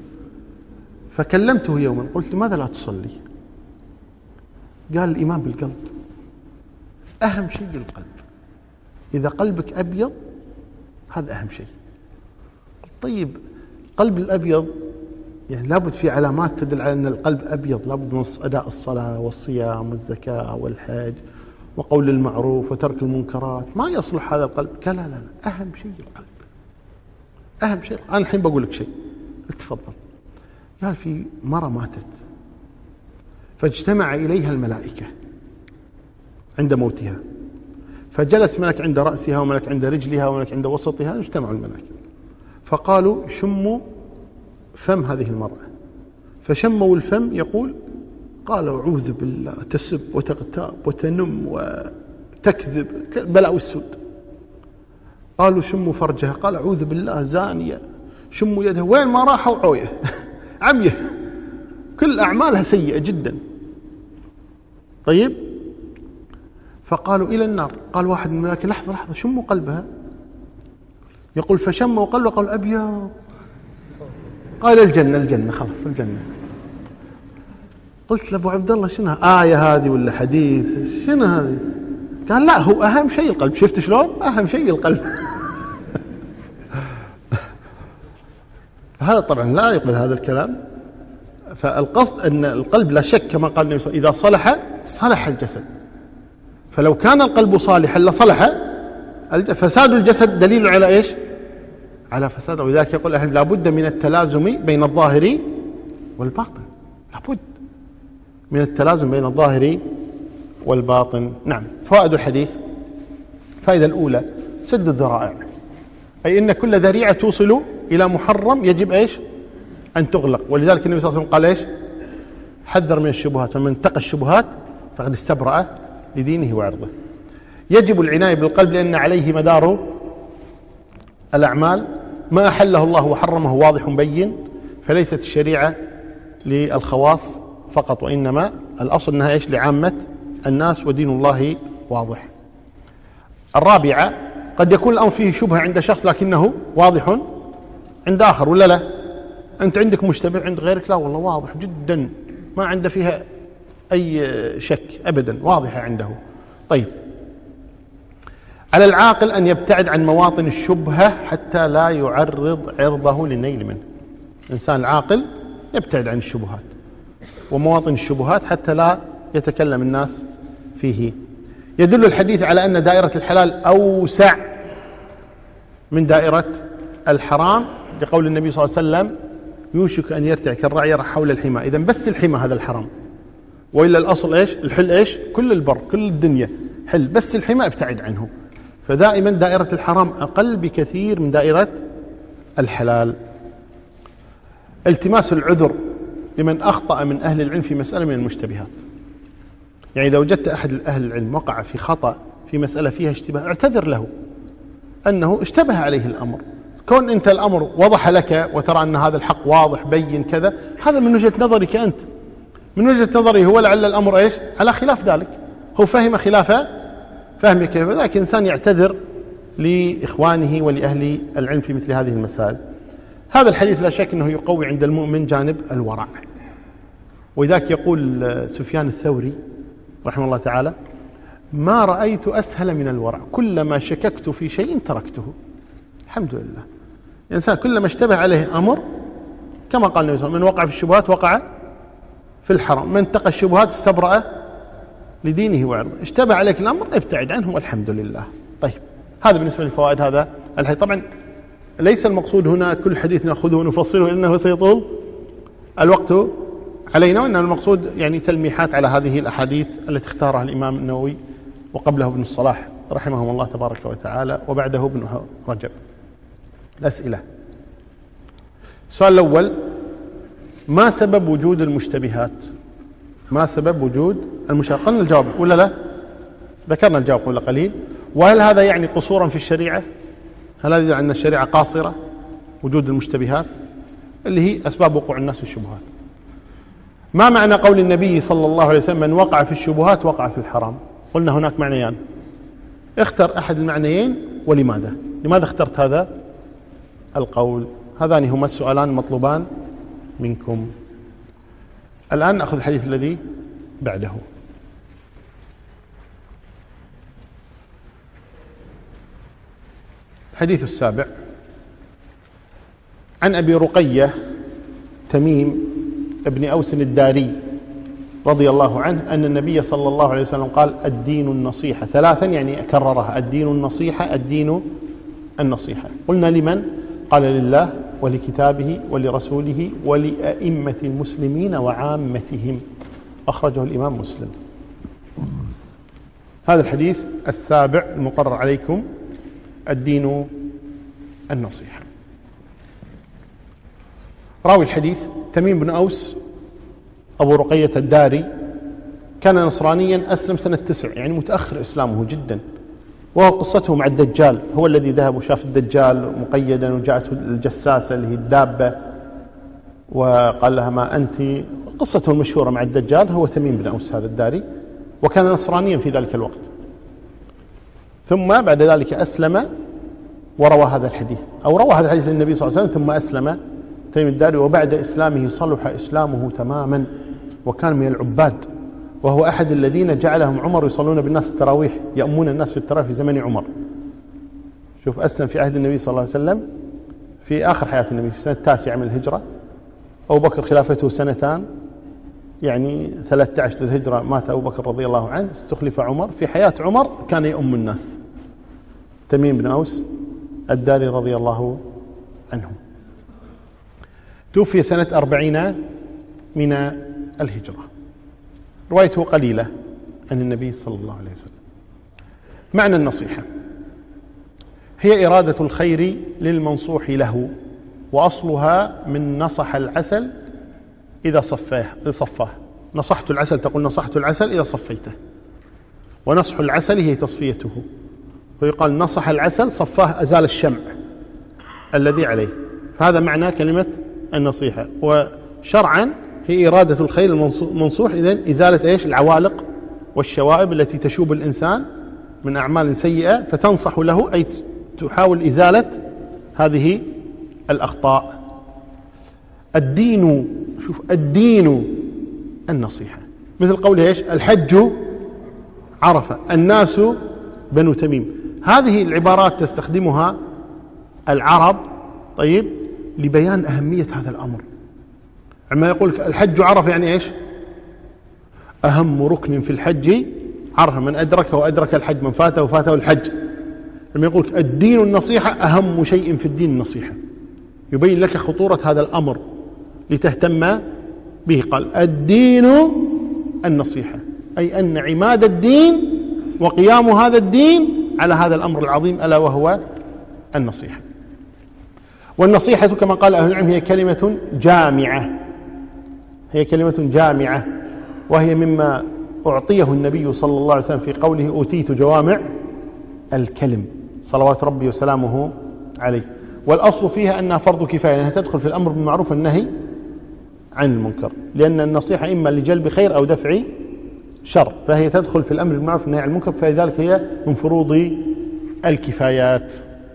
فكلمته يوما قلت لماذا لا تصلي؟ قال الإيمان بالقلب، أهم شيء القلب، إذا قلبك أبيض هذا أهم شيء. طيب القلب الأبيض يعني لابد في علامات تدل على أن القلب أبيض، لابد من أداء الصلاة والصيام والزكاة والحج وقول المعروف وترك المنكرات، ما يصلح هذا القلب. قال لا لا لا، أهم شيء القلب، أهم شيء. أنا الحين بقول لك شيء، تفضل. قال في مرة ماتت فاجتمع إليها الملائكة عند موتها، فجلس ملك عند رأسها وملك عند رجلها وملك عند وسطها، اجتمعوا الملائكة فقالوا شموا فم هذه المرأة، فشموا الفم يقول، قالوا أعوذ بالله، تسب وتغتاب وتنم وتكذب، بلاء السود. قالوا شموا فرجها، قال أعوذ بالله زانية. شموا يدها، وين ما راحوا عوية عمية، كل أعمالها سيئة جدا. طيب فقالوا إلى النار. قال واحد من الملائكة لحظة لحظة، شموا قلبها. يقول فشموا قلبه، قال أبيض. قال الجنة، الجنة خلاص الجنة. قلت لأبو عبد الله شنو آية هذه ولا حديث شنو هذه؟ قال لا، هو أهم شيء القلب. شفت شلون؟ أهم شيء القلب. هذا طبعا لا يقبل هذا الكلام. فالقصد أن القلب لا شك كما قال النبي صلى الله عليه وسلم إذا صلح صلح الجسد، فلو كان القلب صالحا لصلح فساد الجسد دليل على إيش؟ على فساد. ولذلك يقول أهل لابد من التلازم بين الظاهر والباطن، لابد من التلازم بين الظاهر والباطن. نعم. فوائد الحديث: الفائدة الأولى سد الذرائع، أي إن كل ذريعة توصل إلى محرم يجب إيش؟ أن تغلق. ولذلك النبي صلى الله عليه وسلم قال إيش؟ حذر من الشبهات، فمن اتقى الشبهات فقد استبرأ لدينه وعرضه. يجب العناية بالقلب لأن عليه مدار الأعمال، ما أحله الله وحرمه واضح بين، فليست الشريعة للخواص فقط، وإنما الأصل أنها إيش؟ لعامة الناس، ودين الله واضح. الرابعة: قد يكون الأمر فيه شبهة عند شخص لكنه واضح عند آخر، ولا لا؟ أنت عندك مشتبه، عند غيرك لا والله واضح جدا، ما عنده فيها أي شك أبدا، واضحة عنده. طيب، على العاقل أن يبتعد عن مواطن الشبهة حتى لا يعرض عرضه للنيل منه. الإنسان العاقل يبتعد عن الشبهات ومواطن الشبهات حتى لا يتكلم الناس فيه. يدل الحديث على أن دائرة الحلال أوسع من دائرة الحرام، لقول النبي صلى الله عليه وسلم: يوشك أن يرتع كالرعي حول الحمى. إذن بس الحمى هذا الحرام، وإلا الأصل إيش؟ الحل إيش؟ كل البر كل الدنيا حل، بس الحمى ابتعد عنه. فدائما دائرة الحرام أقل بكثير من دائرة الحلال. التماس العذر لمن أخطأ من أهل العلم في مسألة من المشتبهات، يعني إذا وجدت أحد أهل العلم وقع في خطأ في مسألة فيها اشتباه، اعتذر له أنه اشتبه عليه الأمر. كون أنت الأمر وضح لك وترى أن هذا الحق واضح بين كذا، هذا من وجهة نظرك أنت، من وجهة نظري هو لعل الأمر إيش؟ على خلاف ذلك، هو فهم خلاف فهمك، فذاك إنسان يعتذر لإخوانه ولأهل العلم في مثل هذه المسائل. هذا الحديث لا شك أنه يقوي عند المؤمن جانب الورع، وذاك يقول سفيان الثوري رحمه الله تعالى: ما رأيت أسهل من الورع، كلما شككت في شيء تركته. الحمد لله، الإنسان كلما اشتبه عليه أمر، كما قال النبي صلى الله عليه وسلم: من وقع في الشبهات وقع في الحرام، من اتقى الشبهات استبرأ لدينه وعرضه. اشتبه عليك الأمر ابتعد عنه والحمد لله. طيب، هذا بالنسبة للفوائد هذا الحديث. طبعا ليس المقصود هنا كل حديث نأخذه ونفصله لأنه سيطول الوقت علينا، وإنما المقصود يعني تلميحات على هذه الأحاديث التي اختارها الإمام النووي وقبله ابن الصلاح رحمهم الله تبارك وتعالى، وبعده ابن رجب. الأسئلة: السؤال الأول: ما سبب وجود المشتبهات؟ ما سبب وجود المشتبهات؟ قلنا الجواب ولا لا؟ ذكرنا الجواب قبل قليل، وهل هذا يعني قصورا في الشريعة؟ هل هذا يعني أن الشريعة قاصرة وجود المشتبهات اللي هي أسباب وقوع الناس في الشبهات؟ ما معنى قول النبي صلى الله عليه وسلم من وقع في الشبهات وقع في الحرام؟ قلنا هناك معنيان، اختر أحد المعنيين ولماذا؟ لماذا اخترت هذا القول؟ هذان هما السؤالان المطلوبان منكم. الآن نأخذ الحديث الذي بعده. الحديث السابع عن أبي رقية تميم ابن أوس الداري رضي الله عنه أن النبي صلى الله عليه وسلم قال الدين النصيحة، ثلاثا يعني أكررها، الدين النصيحة الدين النصيحة. قلنا لمن؟ قال لله ولكتابه ولرسوله ولأئمة المسلمين وعامتهم، أخرجه الإمام مسلم. هذا الحديث السابع المقرر عليكم، الدين النصيحة. راوي الحديث تميم بن أوس أبو رقية الداري، كان نصرانيا، أسلم سنة 9، يعني متأخر إسلامه جدا، وهو قصته مع الدجال، هو الذي ذهب وشاف الدجال مقيدا وجاءته الجساسة اللي هي الدابة وقال لها ما أنت، قصته المشهورة مع الدجال. هو تميم بن أوس هذا الداري، وكان نصرانيا في ذلك الوقت، ثم بعد ذلك أسلم وروى هذا الحديث، أو روى هذا الحديث للنبي صلى الله عليه وسلم، ثم أسلم تميم الداري، وبعد إسلامه صلح إسلامه تماما وكان من العباد، وهو أحد الذين جعلهم عمر يصلون بالناس التراويح، يأمون الناس في التراويح في زمن عمر. شوف، أسلم في عهد النبي صلى الله عليه وسلم في آخر حياة النبي في سنة 9 من الهجرة، أبو بكر خلافته سنتان، يعني 13 للهجرة مات أبو بكر رضي الله عنه، استخلف عمر، في حياة عمر كان يؤم الناس. تميم بن أوس الداري رضي الله عنه، توفي سنة 40 من الهجرة، روايته قليلة عن النبي صلى الله عليه وسلم. معنى النصيحة هي إرادة الخير للمنصوح له، وأصلها من نصح العسل إذا صفاه. نصحت العسل، تقول نصحت العسل إذا صفيته، ونصح العسل هي تصفيته، ويقال نصح العسل صفاه، أزال الشمع الذي عليه. هذا معنى كلمة النصيحة. وشرعا هي إرادة الخير المنصوح، إذن إزالة إيش؟ العوالق والشوائب التي تشوب الإنسان من أعمال سيئة، فتنصح له، أي تحاول إزالة هذه الأخطاء. الدين، شوف، الدين النصيحة، مثل قوله إيش؟ الحج عرفة، الناس بنو تميم. هذه العبارات تستخدمها العرب، طيب، لبيان أهمية هذا الأمر. عندما يقول الحج عرفة يعني إيش؟ أهم ركن في الحج عرفة، من أدركه وأدرك الحج، من فاته وفاته الحج. لما يقول الدين النصيحة، أهم شيء في الدين النصيحة، يبين لك خطورة هذا الأمر لتهتم به. قال الدين النصيحة، أي أن عماد الدين وقيام هذا الدين على هذا الأمر العظيم، ألا وهو النصيحة. والنصيحة كما قال أهل العلم هي كلمة جامعة، هي كلمة جامعة، وهي مما أعطيه النبي صلى الله عليه وسلم في قوله أوتيت جوامع الكلم، صلوات ربي وسلامه عليه. والأصل فيها أنها فرض كفاية، لأنها تدخل في الأمر بالمعروف والنهي عن المنكر، لأن النصيحة إما لجلب خير أو دفع شر، فهي تدخل في الأمر بالمعروف والنهي عن المنكر، فلذلك هي من فروض الكفايات.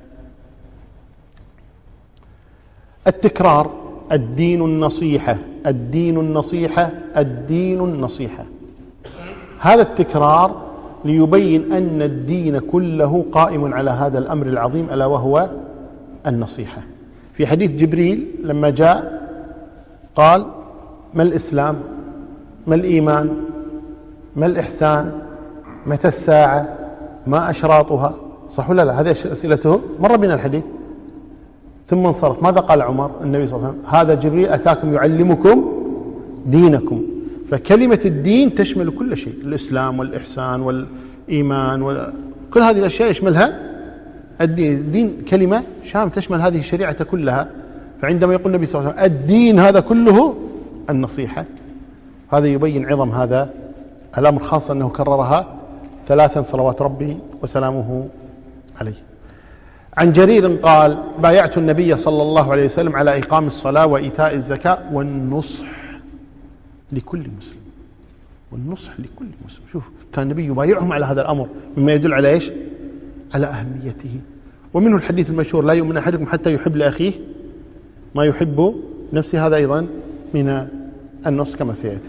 التكرار، الدين النصيحة، الدين النصيحة، الدين النصيحة، هذا التكرار ليبين أن الدين كله قائم على هذا الأمر العظيم، ألا وهو النصيحة. في حديث جبريل لما جاء قال ما الإسلام، ما الإيمان، ما الإحسان، متى الساعة، ما أشراطها، صح ولا لا؟ هذه أسئلته، مر بنا الحديث. ثم انصرف، ماذا قال عمر النبي صلى الله عليه وسلم؟ هذا جبريل أتاكم يعلمكم دينكم. فكلمة الدين تشمل كل شيء، الإسلام والإحسان والإيمان وكل هذه الأشياء يشملها الدين. الدين كلمة شاملة تشمل هذه الشريعة كلها. فعندما يقول النبي صلى الله عليه وسلم الدين هذا كله النصيحة، هذا يبين عظم هذا الأمر، خاصة أنه كررها 3 صلوات ربي وسلامه عليه. عن جرير قال: بايعت النبي صلى الله عليه وسلم على إقام الصلاة وإيتاء الزكاة والنصح لكل مسلم. والنصح لكل مسلم. شوف، كان النبي يبايعهم على هذا الأمر، مما يدل على إيش؟ على أهميته. ومنه الحديث المشهور: لا يؤمن أحدكم حتى يحب لأخيه ما يحب نفسه. هذا أيضا من النصح كما سيأتي.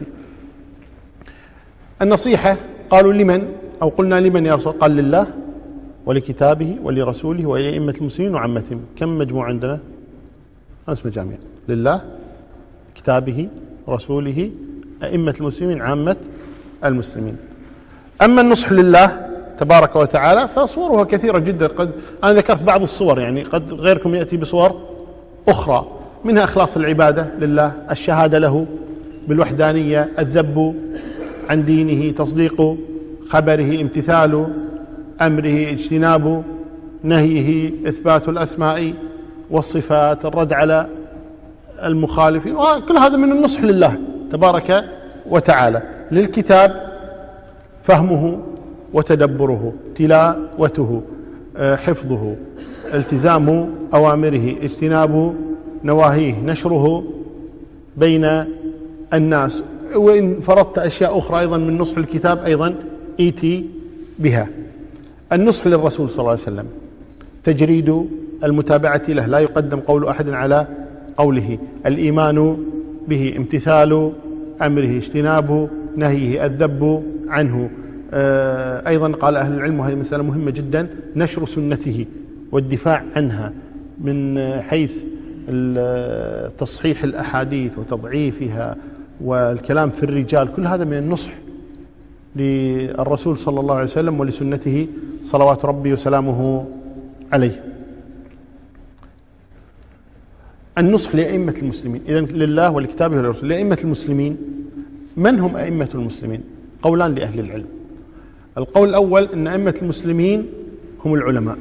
النصيحة قالوا: لمن؟ أو قلنا لمن يا رسول؟ قال: لله ولكتابه ولرسوله ولأئمة المسلمين وعامتهم. كم مجموع عندنا؟ 5 مجاميع: لله، كتابه، رسوله، أئمة المسلمين، عامة المسلمين. أما النصح لله تبارك وتعالى فصوره كثيرة جدا. أنا ذكرت بعض الصور، يعني قد غيركم يأتي بصور أخرى، منها إخلاص العبادة لله، الشهادة له بالوحدانية، الذب عن دينه، تصديق خبره، امتثال أمره، اجتناب نهيه، إثبات الأسماء والصفات، الرد على المخالفين. وكل هذا من النصح لله تبارك وتعالى. للكتاب فهمه وتدبره، تلاوته، حفظه، التزام أوامره، اجتناب نواهيه، نشره بين الناس. وإن فرضت أشياء أخرى أيضا من نصح الكتاب أيضا إيتي بها. النصح للرسول صلى الله عليه وسلم تجريد المتابعة له، لا يقدم قول أحد على قوله، الإيمان به، امتثال أمره، اجتناب نهيه، الذب عنه. أيضا قال أهل العلم، وهذه مسألة مهمة جدا، نشر سنته والدفاع عنها من حيث تصحيح الأحاديث وتضعيفها والكلام في الرجال. كل هذا من النصح للرسول صلى الله عليه وسلم ولسنته صلوات ربي وسلامه عليه. النصح لأئمة المسلمين، إذن لله ولكتابه ولرسوله. لأئمة المسلمين، من هم أئمة المسلمين؟ قولان لأهل العلم. القول الأول أن أئمة المسلمين هم العلماء.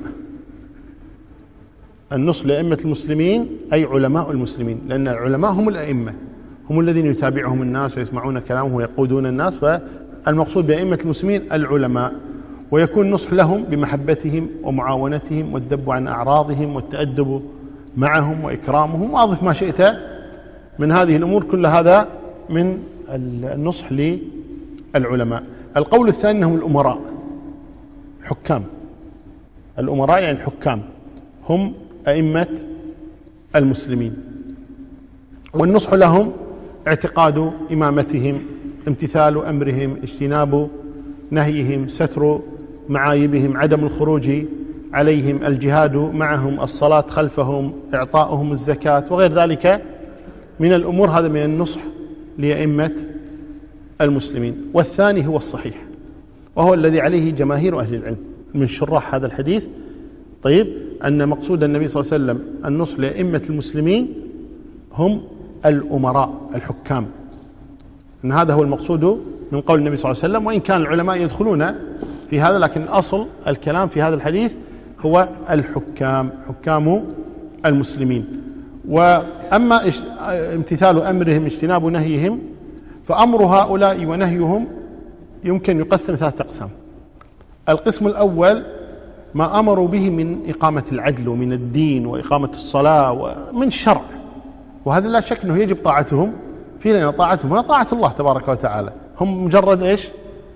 النصح لأئمة المسلمين أي علماء المسلمين، لأن العلماء هم الأئمة، هم الذين يتابعهم الناس ويسمعون كلامهم ويقودون الناس. فالمقصود بأئمة المسلمين العلماء، ويكون نصح لهم بمحبتهم ومعاونتهم والذب عن أعراضهم والتأدب معهم وإكرامهم، وأضف ما شئت من هذه الأمور. كل هذا من النصح للعلماء. القول الثاني أنهم الأمراء، حكام. الأمراء يعني الحكام، هم أئمة المسلمين. والنصح لهم اعتقاد إمامتهم، امتثال أمرهم، اجتناب نهيهم، ستر معايبهم، عدم الخروج عليهم، الجهاد معهم، الصلاة خلفهم، إعطاؤهم الزكاة وغير ذلك من الأمور. هذا من النصح لأئمة المسلمين. والثاني هو الصحيح، وهو الذي عليه جماهير أهل العلم من شراح هذا الحديث. طيب، أن مقصود النبي صلى الله عليه وسلم النصح لأئمة المسلمين هم الأمراء الحكام، أن هذا هو المقصود من قول النبي صلى الله عليه وسلم. وإن كان العلماء يدخلون في هذا، لكن أصل الكلام في هذا الحديث هو الحكام، حكام المسلمين. وأما امتثال أمرهم، اجتناب نهيهم، فأمر هؤلاء ونهيهم يمكن يقسم 3 أقسام. القسم الأول ما أمروا به من إقامة العدل ومن الدين وإقامة الصلاة ومن الشرع، وهذا لا شك أنه يجب طاعتهم فيه، لأن طاعتهم هي طاعة الله تبارك وتعالى. هم مجرد إيش؟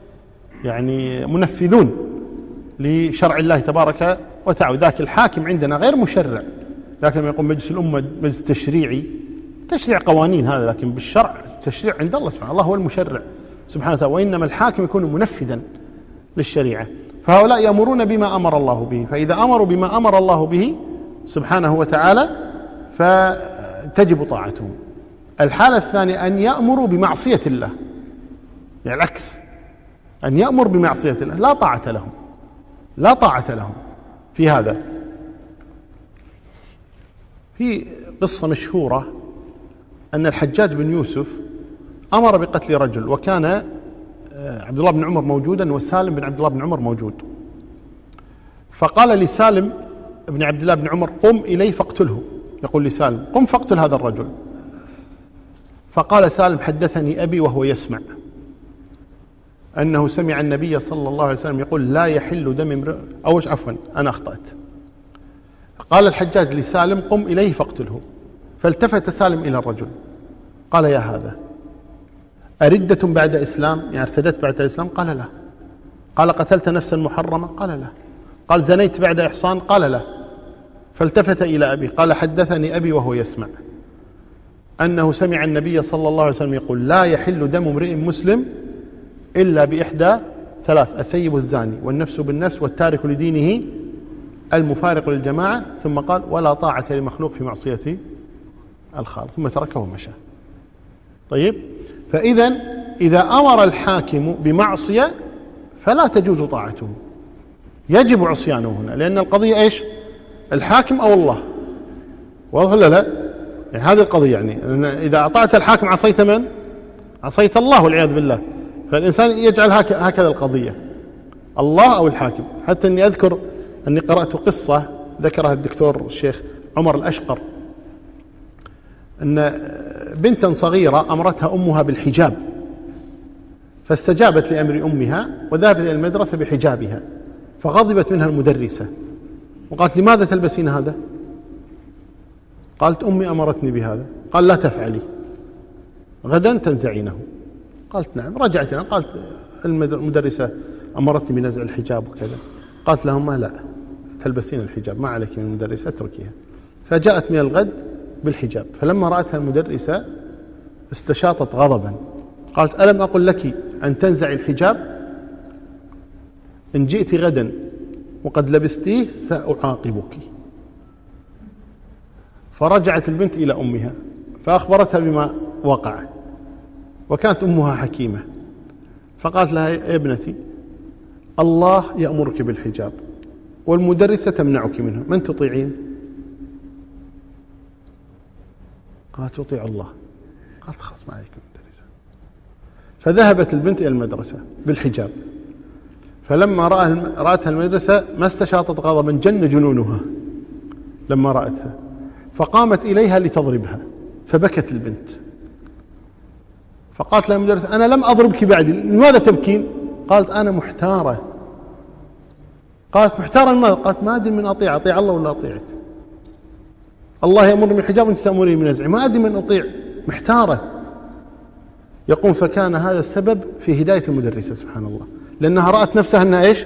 يعني منفذون لشرع الله تبارك وتعالى. ذاك الحاكم عندنا غير مشرع، لكن لما يقوم مجلس الأمة مجلس تشريعي، تشريع قوانين هذا، لكن بالشرع تشريع عند الله سبحانه. الله هو المشرع سبحانه وتعالى، وإنما الحاكم يكون منفذا للشريعة. فهؤلاء يأمرون بما أمر الله به، فإذا أمروا بما أمر الله به سبحانه وتعالى فتجب طاعتهم. الحالة الثانية أن يأمروا بمعصية الله، يعني العكس، أن يأمر بمعصية الله، لا طاعة لهم، لا طاعة لهم في هذا. في قصة مشهورة أن الحجاج بن يوسف أمر بقتل رجل، وكان عبد الله بن عمر موجودا وسالم بن عبد الله بن عمر موجود. فقال لسالم بن عبد الله بن عمر: قم إليه فاقتله. يقول لسالم: قم فاقتل هذا الرجل. فقال سالم: حدثني أبي وهو يسمع أنه سمع النبي صلى الله عليه وسلم يقول لا يحل دم امرئ، أو عفوا أنا أخطأت. قال الحجاج لسالم قم إليه فاقتله، فالتفت سالم إلى الرجل قال يا هذا أردة بعد إسلام، يعني ارتدت بعد الإسلام؟ قال لا. قال قتلت نفسا محرمة؟ قال لا. قال زنيت بعد إحصان؟ قال لا. فالتفت إلى أبي قال حدثني أبي وهو يسمع أنه سمع النبي صلى الله عليه وسلم يقول لا يحل دم امرئ مسلم إلا بإحدى ثلاث: الثيب الزاني والنفس بالنفس والتارك لدينه المفارق للجماعة. ثم قال ولا طاعة لمخلوق في معصية الخالق، ثم تركه ومشى. طيب، فإذا إذا أمر الحاكم بمعصية فلا تجوز طاعته، يجب عصيانه هنا، لأن القضية إيش؟ الحاكم أو الله. واضح ولا لا؟ يعني هذه القضية، يعني إذا أطعت الحاكم عصيت من؟ عصيت الله والعياذ بالله. فالإنسان يجعل هكذا القضية، الله أو الحاكم. حتى أني أذكر أني قرأت قصة ذكرها الدكتور الشيخ عمر الأشقر، أن بنتا صغيرة أمرتها أمها بالحجاب، فاستجابت لأمر أمها وذهبت إلى المدرسة بحجابها، فغضبت منها المدرسة وقالت لماذا تلبسين هذا؟ قالت أمي أمرتني بهذا. قال لا تفعلي، غدا تنزعينه. قالت نعم. رجعت لها قالت المدرسة أمرتني بنزع الحجاب وكذا. قالت لهم لا تلبسين الحجاب، ما عليك من المدرسة، اتركيها. فجاءت من الغد بالحجاب، فلما رأتها المدرسة استشاطت غضبا، قالت ألم أقل لك أن تنزعي الحجاب؟ إن جئت غدا وقد لبستيه سأعاقبك. فرجعت البنت إلى أمها فأخبرتها بما وقع، وكانت أمها حكيمة، فقالت لها يا ابنتي الله يأمرك بالحجاب والمدرسة تمنعك منه، من تطيعين؟ قالت تطيع الله. قالت خلاص ما عليك المدرسة. فذهبت البنت إلى المدرسة بالحجاب، فلما رأتها المدرسة ما استشاطت غضبا، جن جنونها لما رأتها، فقامت إليها لتضربها، فبكت البنت. فقالت لها المدرسة أنا لم أضربك بعد، لماذا تبكين؟ قالت أنا محتارة. قالت محتارة لماذا؟ قالت ما أدري من أطيع الله ولا أطيعت. الله يأمرني بالحجاب وأنت تأمرني بنزعه، ما أدري من أطيع، محتارة. يقول فكان هذا السبب في هداية المدرسة سبحان الله، لأنها رأت نفسها أنها إيش؟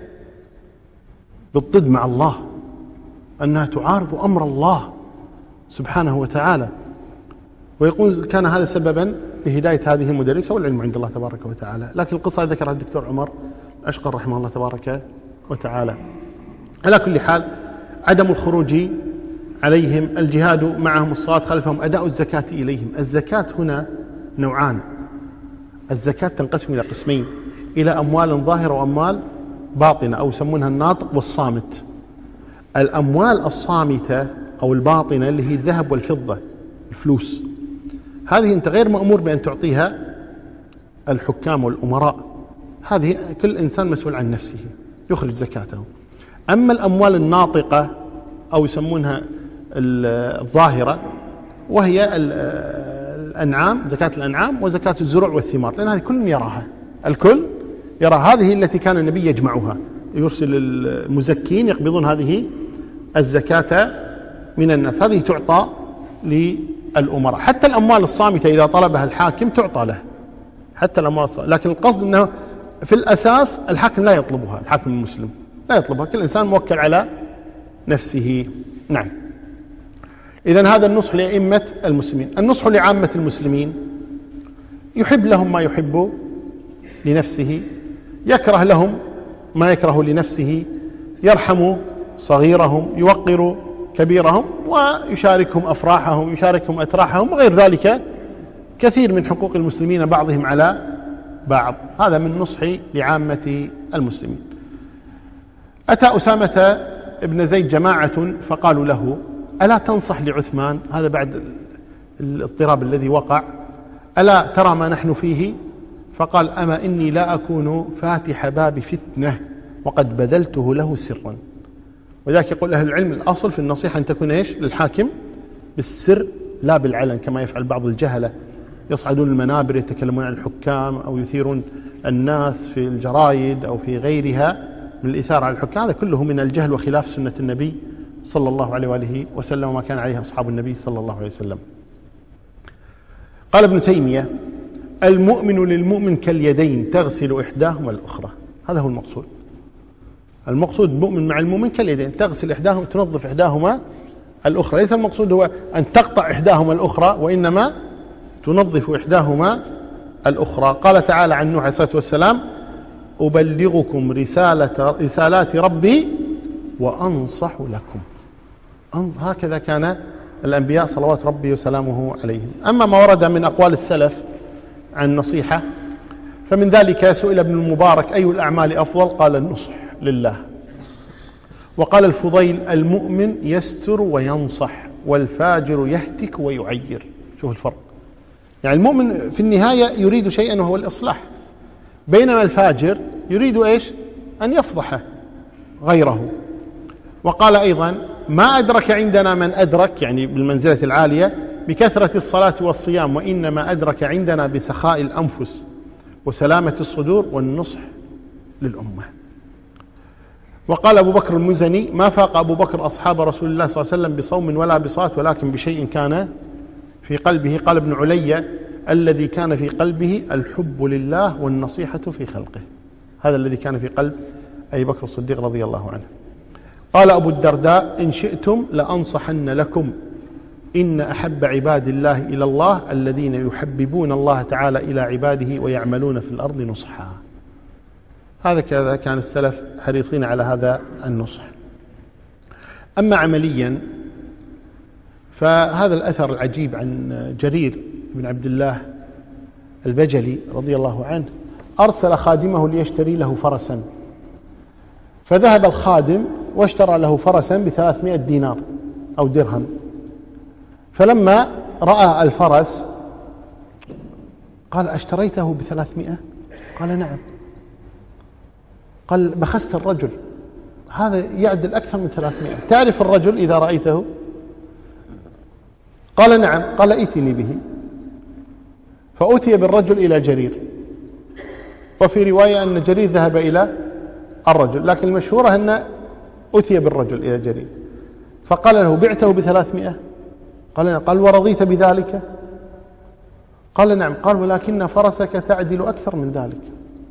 بالضد مع الله، أنها تعارض أمر الله سبحانه وتعالى. ويقول كان هذا سببا لهداية هذه المدرسة، والعلم عند الله تبارك وتعالى. لكن القصة ذكرها الدكتور عمر أشقر رحمه الله تبارك وتعالى. على كل حال عدم الخروج عليهم، الجهاد معهم، الصلاة خلفهم، أداء الزكاة إليهم. الزكاة هنا نوعان، الزكاة تنقسم إلى قسمين: إلى أموال ظاهرة وأموال باطنة، أو يسمونها الناطق والصامت. الأموال الصامتة أو الباطنة اللي هي الذهب والفضة، الفلوس، هذه أنت غير مأمور بأن تعطيها الحكام والأمراء، هذه كل إنسان مسؤول عن نفسه يخرج زكاته. أما الأموال الناطقة أو يسمونها الظاهرة، وهي الأنعام، زكاة الأنعام وزكاة الزروع والثمار، لأن هذه كل يراها، الكل يرى. هذه التي كان النبي يجمعها، يرسل المزكين يقبضون هذه الزكاة من الناس، هذه تعطى للأمراء. حتى الأموال الصامتة إذا طلبها الحاكم تعطى له، حتى الأموال الصامتة. لكن القصد أنه في الأساس الحاكم لا يطلبها، الحاكم المسلم لا يطلبها، كل إنسان موكل على نفسه. نعم. إذن هذا النصح لأئمة المسلمين. النصح لعامة المسلمين: يحب لهم ما يحب لنفسه، يكره لهم ما يكره لنفسه، يرحم صغيرهم، يوقر كبيرهم، ويشاركهم أفراحهم، يشاركهم أتراحهم، وغير ذلك كثير من حقوق المسلمين بعضهم على بعض. هذا من نصحي لعامة المسلمين. أتى أسامة ابن زيد جماعة فقالوا له: ألا تنصح لعثمان؟ هذا بعد الاضطراب الذي وقع، ألا ترى ما نحن فيه؟ فقال: أما إني لا أكون فاتح باب فتنة وقد بذلته له سرا. وذلك يقول أهل العلم الأصل في النصيحة أن تكون إيش؟ للحاكم بالسر لا بالعلن، كما يفعل بعض الجهلة، يصعدون المنابر يتكلمون عن الحكام أو يثيرون الناس في الجرائد أو في غيرها من الإثارة على الحكام، هذا كله من الجهل وخلاف سنة النبي صلى الله عليه وآله وسلم وما كان عليه أصحاب النبي صلى الله عليه وسلم. قال ابن تيمية: المؤمن للمؤمن كاليدين تغسل إحداهما الأخرى. هذا هو المقصود. المقصود مؤمن مع المؤمن كاليدين، تغسل إحداهما، تنظف إحداهما الأخرى. ليس المقصود هو أن تقطع إحداهما الأخرى، وإنما تنظف إحداهما الأخرى. قال تعالى عن نوح عليه الصلاة والسلام: أبلغكم رسالات ربي وأنصح لكم. هكذا كان الأنبياء صلوات ربي وسلامه عليهم. أما ما ورد من أقوال السلف عن النصيحة فمن ذلك سئل ابن المبارك: أي الأعمال أفضل؟ قال: النصح لله. وقال الفضيل: المؤمن يستر وينصح، والفاجر يهتك ويعير. شوف الفرق، يعني المؤمن في النهاية يريد شيئا وهو الإصلاح، بينما الفاجر يريد إيش؟ أن يفضح غيره. وقال أيضا: ما أدرك عندنا من أدرك، يعني بالمنزلة العالية، بكثرة الصلاة والصيام، وإنما أدرك عندنا بسخاء الأنفس وسلامة الصدور والنصح للأمة. وقال أبو بكر المزني: ما فاق أبو بكر أصحاب رسول الله صلى الله عليه وسلم بصوم ولا بصلاة، ولكن بشيء كان في قلبه. قال ابن علي: الذي كان في قلبه الحب لله والنصيحة في خلقه. هذا الذي كان في قلب أبي بكر الصديق رضي الله عنه. قال أبو الدرداء: إن شئتم لأنصحن لكم، إن أحب عباد الله إلى الله الذين يحببون الله تعالى إلى عباده ويعملون في الأرض نصحا. هذا كذا كان السلف حريصين على هذا النصح. أما عمليا فهذا الأثر العجيب عن جرير بن عبد الله البجلي رضي الله عنه، أرسل خادمه ليشتري له فرسا، فذهب الخادم واشترى له فرسا ب300 دينار أو درهم. فلما رأى الفرس قال: أشتريته ب300؟ قال: نعم. قال: بخست الرجل، هذا يعدل أكثر من 300. تعرف الرجل إذا رأيته؟ قال: نعم. قال: ائتني به. فأتي بالرجل إلى جرير، وفي رواية أن جرير ذهب إلى الرجل، لكن المشهورة أن أتي بالرجل إلى جرير، فقال له: بعته ب300؟ قال: نعم. قال: ورضيت بذلك؟ قال: نعم. قال: ولكن فرسك تعدل أكثر من ذلك،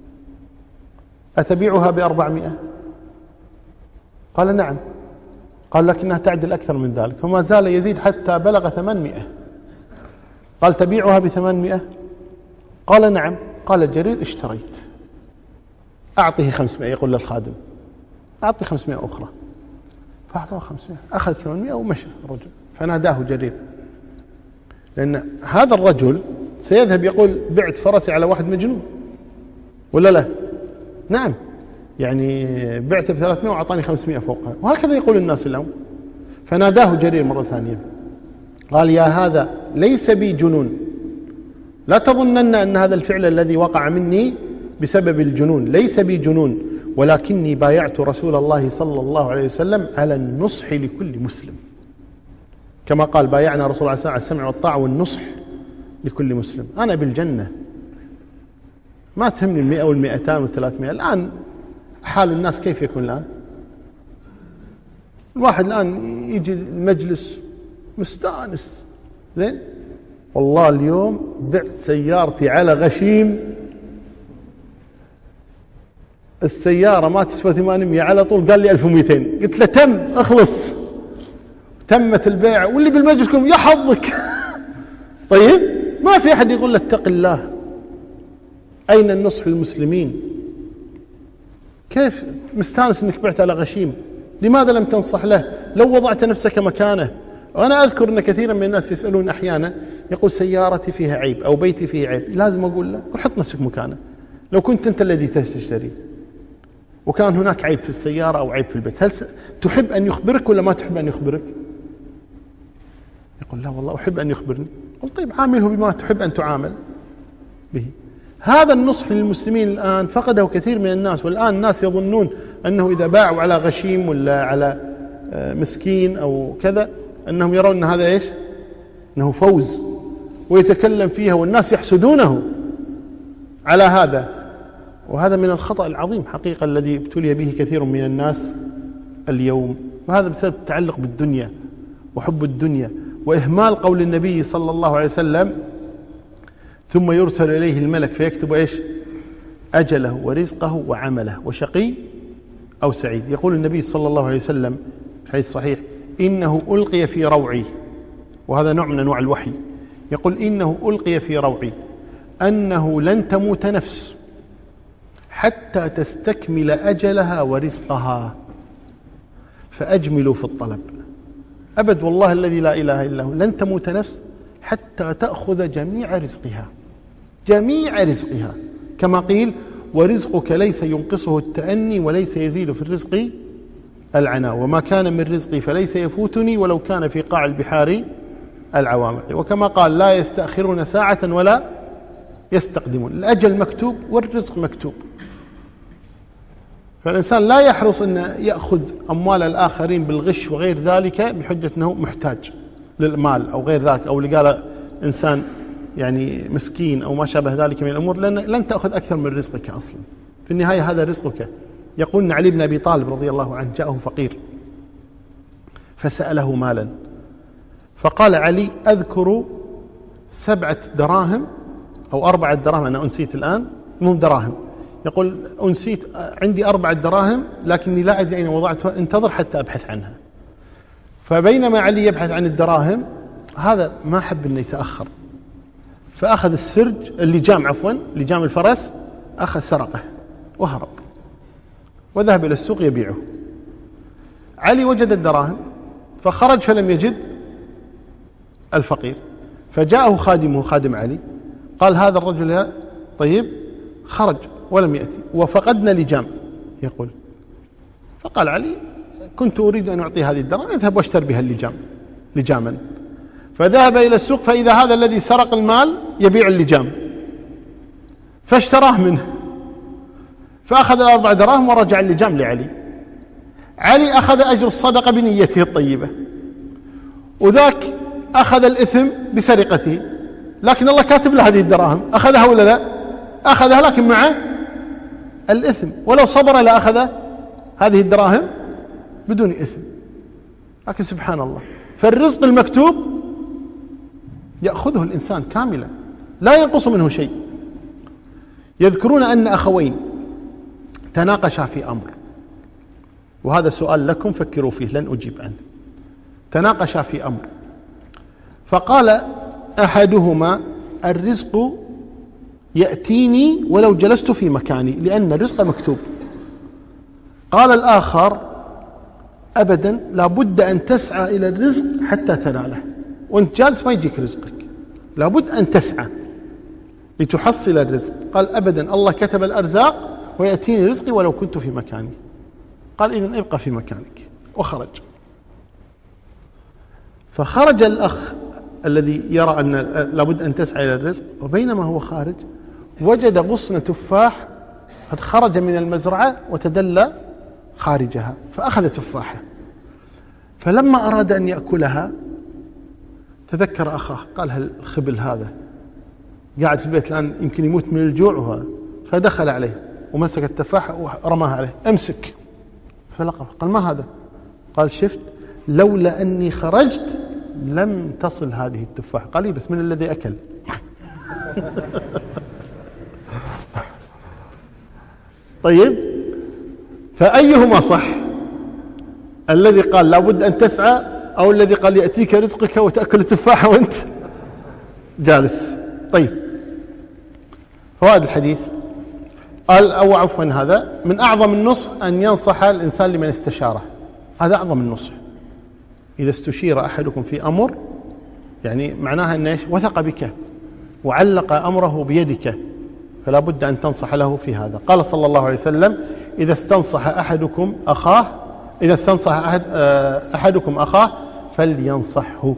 أتبيعها ب400؟ قال: نعم. قال: لكنها تعدل أكثر من ذلك، فما زال يزيد حتى بلغ 800. قال: تبيعها ب800؟ قال: نعم. قال جرير: اشتريت. أعطه 500، يقول للخادم: أعطي 500 أخرى. فأعطاه 500، أخذ 800 ومشى الرجل. فناداه جرير، لأن هذا الرجل سيذهب يقول: بعت فرسي على واحد مجنون، ولا لا؟ نعم، يعني بعت ب300 وأعطاني 500 فوقها، وهكذا يقول الناس اليوم. فناداه جرير مرة ثانية، قال: يا هذا ليس بي جنون، لا تظنن أن هذا الفعل الذي وقع مني بسبب الجنون، ليس بي جنون، ولكني بايعت رسول الله صلى الله عليه وسلم على النصح لكل مسلم، كما قال: بايعنا رسول الله صلى الله عليه وسلم على السمع والطاعة والنصح لكل مسلم. أنا بالجنة، ما تهمني 100 وال200 وال300. الآن حال الناس كيف يكون الآن؟ الواحد الآن يجي المجلس مستانس، زين، والله اليوم بعت سيارتي على غشيم، السيارة ما تسوى 800 على طول، قال لي 1200. قلت له: تم، اخلص، تمت البيع. واللي بالمجلس يقول: يا حظك. طيب، ما في أحد يقول له اتق الله. أين النصح للمسلمين؟ كيف مستانس انك بعت على غشيم؟ لماذا لم تنصح له؟ لو وضعت نفسك مكانه. وأنا أذكر أن كثيرا من الناس يسألون أحيانا، يقول: سيارتي فيها عيب أو بيتي فيه عيب. لازم أقول له: حط نفسك مكانه. لو كنت أنت الذي تشتري وكان هناك عيب في السيارة أو عيب في البيت، هل تحب أن يخبرك ولا ما تحب أن يخبرك؟ يقول: لا والله أحب أن يخبرني. قل: طيب، عامله بما تحب أن تعامل به. هذا النصح للمسلمين الآن فقده كثير من الناس. والآن الناس يظنون أنه إذا باعوا على غشيم ولا على مسكين أو كذا، أنهم يرون أن هذا إيش؟ أنه فوز، ويتكلم فيها والناس يحسدونه على هذا. وهذا من الخطأ العظيم حقيقة الذي ابتلي به كثير من الناس اليوم، وهذا بسبب التعلق بالدنيا وحب الدنيا وإهمال قول النبي صلى الله عليه وسلم: ثم يرسل إليه الملك فيكتب إيش؟ أجله ورزقه وعمله وشقي أو سعيد. يقول النبي صلى الله عليه وسلم في الحديث الصحيح: إنه ألقي في روعي، وهذا نوع من أنواع الوحي، يقول: إنه ألقي في روعي أنه لن تموت نفس حتى تستكمل أجلها ورزقها، فأجملوا في الطلب. أبد والله الذي لا إله إلا هو، لن تموت نفس حتى تأخذ جميع رزقها، جميع رزقها، كما قيل: ورزقك ليس ينقصه التأني وليس يزيد في الرزق العناء، وما كان من رزقي فليس يفوتني ولو كان في قاع البحار العوامق. وكما قال: لا يستأخرون ساعة ولا يستقدمون. الأجل مكتوب والرزق مكتوب، فالإنسان لا يحرص أن يأخذ أموال الآخرين بالغش وغير ذلك بحجة أنه محتاج للمال أو غير ذلك، أو لقال إنسان يعني مسكين أو ما شابه ذلك من الأمور، لأن لن تأخذ أكثر من رزقك أصلا، في النهاية هذا رزقك. يقول علي بن أبي طالب رضي الله عنه: جاءه فقير فسأله مالا، فقال علي: أذكر 7 دراهم أو 4 دراهم، أنا أنسيت الآن، مو دراهم، يقول: أنسيت، عندي 4 دراهم لكني لا أدري أين وضعتها، انتظر حتى أبحث عنها. فبينما علي يبحث عن الدراهم، هذا ما حب أنه يتأخر، فأخذ السرج، اللجام لجام الفرس، أخذ سرقه وهرب وذهب إلى السوق يبيعه. علي وجد الدراهم فخرج فلم يجد الفقير، فجاءه خادمه، خادم علي، قال: هذا الرجل طيب خرج ولم يأتي وفقدنا لجام، يقول. فقال علي: كنت أريد أن أعطي هذه الدراهم، اذهب واشتر بها لجاما. فذهب إلى السوق فإذا هذا الذي سرق المال يبيع اللجام، فاشتراه منه، فأخذ 4 دراهم ورجع اللجام لعلي. علي أخذ أجر الصدقة بنيته الطيبة، وذاك أخذ الإثم بسرقته، لكن الله كاتب له هذه الدراهم، أخذها ولا لا؟ أخذها، لكن مع الإثم، ولو صبر لأخذ هذه الدراهم بدون إثم. لكن سبحان الله، فالرزق المكتوب يأخذه الإنسان كاملا لا ينقص منه شيء. يذكرون أن أخوين تناقشا في أمر، وهذا سؤال لكم فكروا فيه لن أجيب عنه. تناقشا في أمر، فقال أحدهما: الرزق يأتيني ولو جلست في مكاني لأن الرزق مكتوب. قال الآخر: أبدا، لابد أن تسعى إلى الرزق حتى تناله، وانت جالس ما يجيك رزقك، لابد أن تسعى لتحصل الرزق. قال: أبدا، الله كتب الأرزاق ويأتيني رزقي ولو كنت في مكاني. قال: إذن ابقى في مكانك، وخرج. فخرج الأخ الذي يرى أن لابد أن تسعى إلى الرزق، وبينما هو خارج وجد غصن تفاح قد خرج من المزرعة وتدلى خارجها، فأخذ تفاحة، فلما أراد أن يأكلها تذكر أخاه، قال: هل الخبل هذا قاعد في البيت الآن يمكن يموت من الجوع وهذا، فدخل عليه ومسك التفاحة ورماها عليه: أمسك. فلقى، قال: ما هذا؟ قال: شفت، لولا أني خرجت لم تصل هذه التفاحة. قال: لي بس من الذي أكل؟ طيب، فأيهما صح؟ الذي قال لابد أن تسعى، أو الذي قال يأتيك رزقك وتأكل التفاحة وأنت جالس؟ طيب، فوائد الحديث قال، أو عفوا، هذا من أعظم النصح أن ينصح الإنسان لمن استشاره، هذا أعظم النصح. إذا استشير أحدكم في أمر، يعني معناها أنه وثق بك وعلق أمره بيدك، فلا بد أن تنصح له في هذا. قال صلى الله عليه وسلم: إذا استنصح أحدكم أخاه فلينصحه.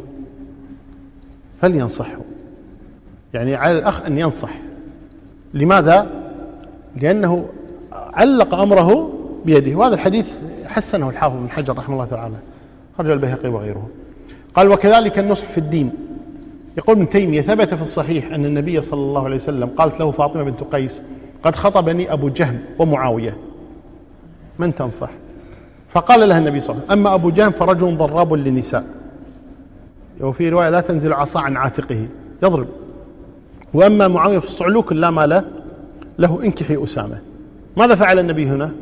يعني على الأخ أن ينصح. لماذا؟ لأنه علق أمره بيده. وهذا الحديث حسنه الحافظ بن حجر رحمه الله تعالى، خرج البيهقي وغيره. قال: وكذلك النصح في الدين، يقول ابن تيمية: ثبت في الصحيح أن النبي صلى الله عليه وسلم قالت له فاطمة بنت قيس: قد خطبني أبو جهم ومعاوية، من تنصح؟ فقال لها النبي صلى الله عليه وسلم: أما أبو جهم فرجل ضراب للنساء، وفي رواية: لا تنزل عصا عن عاتقه يضرب، وأما معاوية فالصعلوك لا مال له، انكحي أسامة. ماذا فعل النبي هنا؟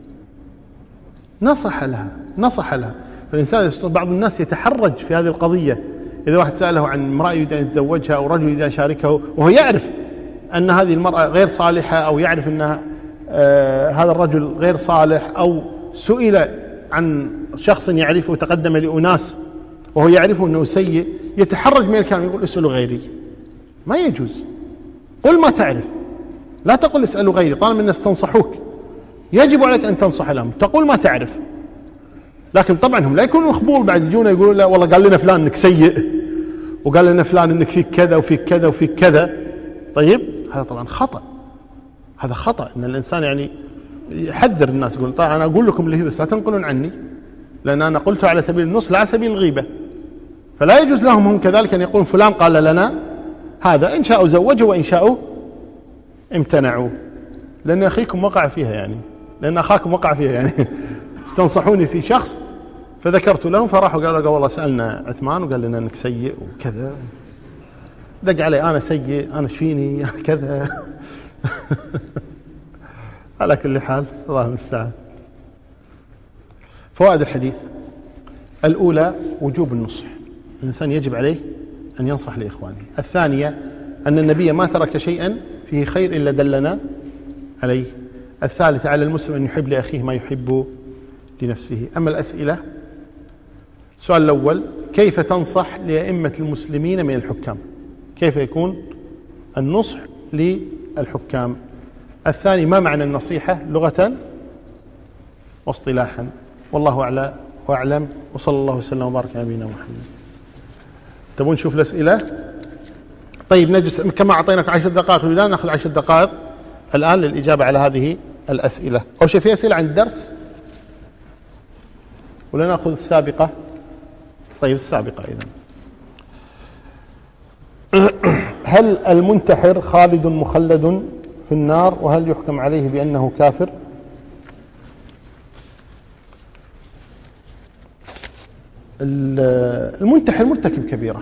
نصح لها. فالإنسان، بعض الناس يتحرج في هذه القضية، إذا واحد سأله عن امرأة يريد أن يتزوجها أو رجل يريد أن يشاركه وهو يعرف أن هذه المرأة غير صالحة، أو يعرف أن هذا الرجل غير صالح، أو سئل عن شخص يعرفه تقدم لأناس وهو يعرفه أنه سيء، يتحرج من الكلام، يقول: اسألوا غيري. ما يجوز، قل ما تعرف، لا تقل اسألوا غيري. طالما الناس تنصحوك يجب عليك أن تنصح لهم، تقول ما تعرف. لكن طبعا هم لا يكونوا خبول بعد يجونا يقولوا: لا والله قال لنا فلان انك سيء، وقال لنا فلان انك فيك كذا وفيك كذا وفيك كذا. طيب هذا طبعا خطأ، هذا خطأ. ان الانسان يعني يحذر الناس، يقول: طيب انا اقول لكم اللي هي بس لا تنقلون عني، لان انا قلته على سبيل النص لا على سبيل الغيبة. فلا يجوز لهم هم كذلك ان يقولون فلان قال لنا هذا، ان شاءوا زوجوا وان شاءوا امتنعوا. لان اخيكم وقع فيها يعني، لان اخاكم وقع فيها يعني استنصحوني في شخص فذكرت لهم، فراحوا قالوا: والله سألنا عثمان وقال لنا انك سيء وكذا. دق علي: انا سيء، انا شفيني كذا على كل حال الله المستعان. فوائد الحديث: الأولى وجوب النصح، الإنسان يجب عليه أن ينصح لإخوانه. الثانية أن النبي ما ترك شيئا فيه خير إلا دلنا عليه. الثالثة على المسلم أن يحب لأخيه ما يحب لنفسه. أما الأسئلة: السؤال الأول: كيف تنصح لأئمة المسلمين من الحكام؟ كيف يكون النصح للحكام؟ الثاني: ما معنى النصيحة لغة واصطلاحا؟ والله أعلى وأعلم، وصلى الله وسلم وبارك على نبينا محمد. تبون نشوف الأسئلة؟ طيب نجلس كما أعطيناكم 10 دقائق في البداية، نأخذ 10 دقائق الآن للإجابة على هذه الأسئلة. أول شيء في أسئلة عن الدرس ولا نأخذ السابقة؟ طيب السابقة إذن. هل المنتحر خالد مخلد في النار، وهل يحكم عليه بأنه كافر؟ المنتحر مرتكب كبيرة،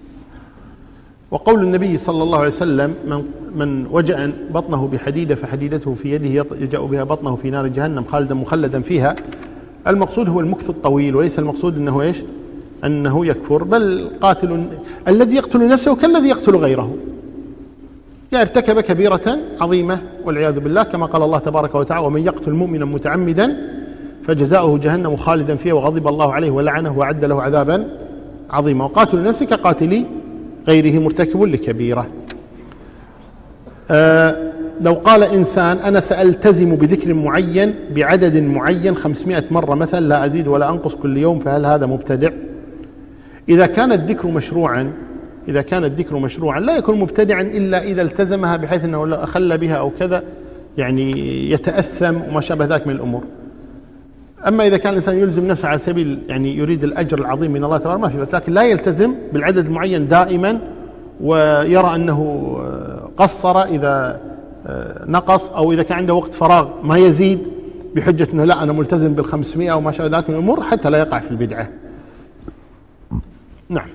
وقول النبي صلى الله عليه وسلم: من وجأ بطنه بحديدة فحديدته في يده يجأ بها بطنه في نار جهنم خالدا مخلدا فيها. المقصود هو المكث الطويل، وليس المقصود أنه إيش؟ أنه يكفر، بل قاتل الذي يقتل نفسه كالذي يقتل غيره، يعني ارتكب كبيرة عظيمة والعياذ بالله، كما قال الله تبارك وتعالى: ومن يقتل مؤمنا متعمدا فجزاؤه جهنم خالدا فيها وغضب الله عليه ولعنه وأعد له عذابا عظيما. وقاتل نفسه كقاتل غيره مرتكب لكبيرة. لو قال إنسان: أنا سألتزم بذكر معين بعدد معين 500 مرة مثلا، لا أزيد ولا أنقص كل يوم، فهل هذا مبتدع؟ إذا كان الذكر مشروعا لا يكون مبتدعا إلا إذا التزمها، بحيث أنه لو أخل بها أو كذا يعني يتأثم وما شابه ذلك من الأمور. أما إذا كان الإنسان يلزم نفسه على سبيل يعني يريد الأجر العظيم من الله تبارك، ما في بس، لكن لا يلتزم بالعدد المعين دائما، ويرى أنه قصر إذا نقص، أو إذا كان عنده وقت فراغ ما يزيد بحجة أنه لا أنا ملتزم بال500 أو ما شابه ذلك من الأمور، حتى لا يقع في البدعة. نعم.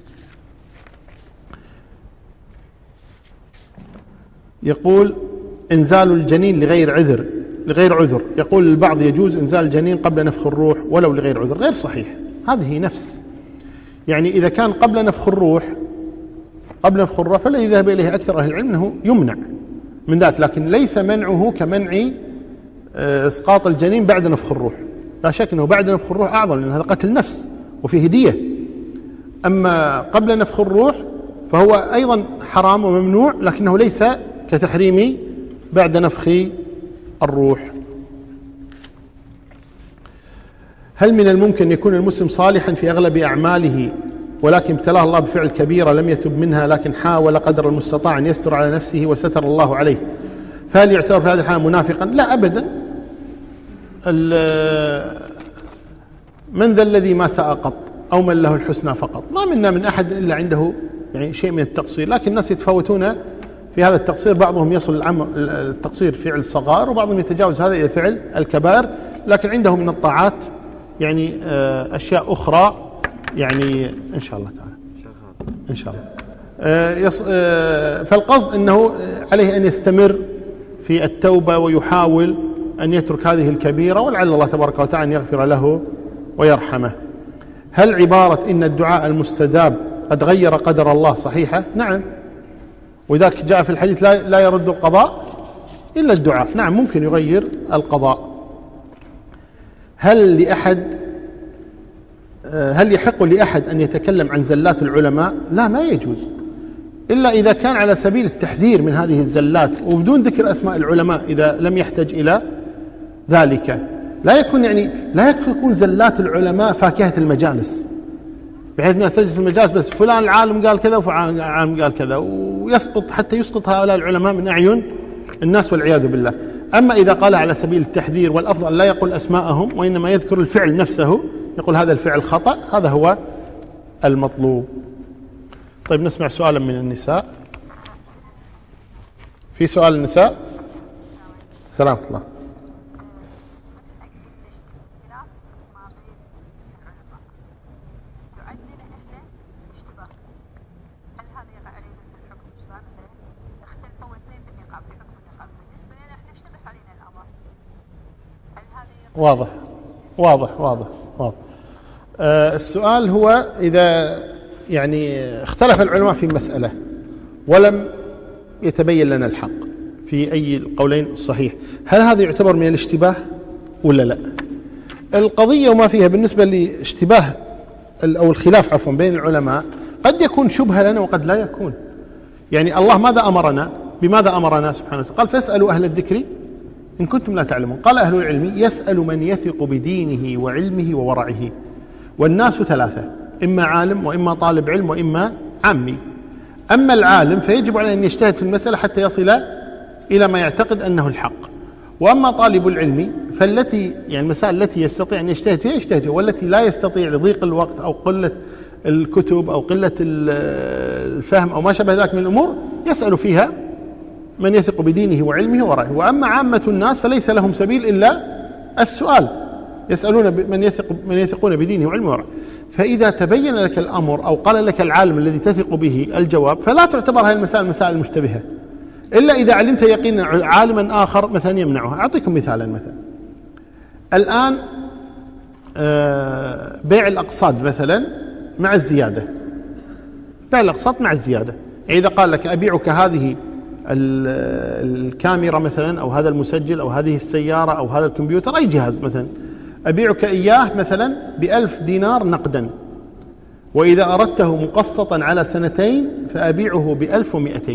يقول: إنزال الجنين لغير عذر. يقول البعض: يجوز إنزال الجنين قبل نفخ الروح ولو لغير عذر. غير صحيح، هذه نفس، يعني إذا كان قبل نفخ الروح فالذي ذهب إليه أكثر أهل العلم أنه يمنع من ذلك، لكن ليس منعه كمنع إسقاط الجنين بعد نفخ الروح. لا شك أنه بعد نفخ الروح أعظم، لأن هذا قتل نفس وفيه هدية. أما قبل نفخ الروح فهو أيضا حرام وممنوع، لكنه ليس كتحريم بعد نفخ الروح. هل من الممكن يكون المسلم صالحا في أغلب أعماله، ولكن ابتلاه الله بفعل كبيرة لم يتب منها، لكن حاول قدر المستطاع أن يستر على نفسه وستر الله عليه، فهل يعتبر في هذه الحالة منافقا؟ لا أبدا. من ذا الذي ما ساء قط أو من له الحسنى فقط؟ ما منا من أحد إلا عنده يعني شيء من التقصير، لكن الناس يتفاوتون في هذا التقصير، بعضهم يصل التقصير فعل صغار، وبعضهم يتجاوز هذا إلى فعل الكبائر، لكن عندهم من الطاعات يعني أشياء أخرى يعني إن شاء الله تعالى إن شاء الله. فالقصد أنه عليه أن يستمر في التوبة ويحاول أن يترك هذه الكبيرة، ولعل الله تبارك وتعالى أن يغفر له ويرحمه. هل عبارة إن الدعاء المستجاب قد غير قدر الله صحيحة؟ نعم، وذاك جاء في الحديث لا يرد القضاء إلا الدعاء. نعم ممكن يغير القضاء. هل يحق لأحد أن يتكلم عن زلات العلماء؟ لا، ما يجوز، إلا إذا كان على سبيل التحذير من هذه الزلات وبدون ذكر أسماء العلماء إذا لم يحتج إلى ذلك. لا يكون زلات العلماء فاكهة المجالس، بحيث أنها تجلس في المجالس بس فلان العالم قال كذا وفلان العالم قال كذا، حتى يسقط هؤلاء العلماء من أعين الناس والعياذ بالله. أما إذا قال على سبيل التحذير، والأفضل لا يقول أسماءهم وإنما يذكر الفعل نفسه، يقول هذا الفعل خطأ، هذا هو المطلوب. طيب نسمع سؤالا من النساء. في سؤال النساء؟ سلام الله. واضح. السؤال هو إذا يعني اختلف العلماء في مسألة ولم يتبين لنا الحق في أي القولين صحيح، هل هذا يعتبر من الاشتباه ولا لا؟ القضية وما فيها بالنسبة لاشتباه أو الخلاف عفوا بين العلماء قد يكون شبهة لنا وقد لا يكون. يعني الله بماذا أمرنا سبحانه وتعالى؟ قال فاسألوا أهل الذكر إن كنتم لا تعلمون. قال أهل العلم يسأل من يثق بدينه وعلمه وورعه، والناس ثلاثة: إما عالم وإما طالب علم وإما عامي. أما العالم فيجب عليه أن يجتهد في المسألة حتى يصل إلى ما يعتقد أنه الحق، وأما طالب العلم يعني المسائل التي يستطيع أن يجتهد فيها يجتهد فيها، والتي لا يستطيع لضيق الوقت أو قلة الكتب أو قلة الفهم أو ما شابه ذلك من الأمور يسأل فيها من يثق بدينه وعلمه وورعه. وأما عامة الناس فليس لهم سبيل إلا السؤال، يسألون من يثقون بدينه وعلمه ورعه. فإذا تبين لك الأمر أو قال لك العالم الذي تثق به الجواب فلا تعتبر هذه المسائل المشتبهة، إلا إذا علمت يقينا عالما آخر مثلا يمنعها. أعطيكم مثالا. مثلا الآن بيع الأقساط مثلا مع الزيادة، بيع الأقساط مع الزيادة، إذا قال لك أبيعك هذه الكاميرا مثلا أو هذا المسجل أو هذه السيارة أو هذا الكمبيوتر أي جهاز مثلا، أبيعك إياه مثلا ب1000 دينار نقدا، وإذا أردته مقسطا على 2 فأبيعه ب1200.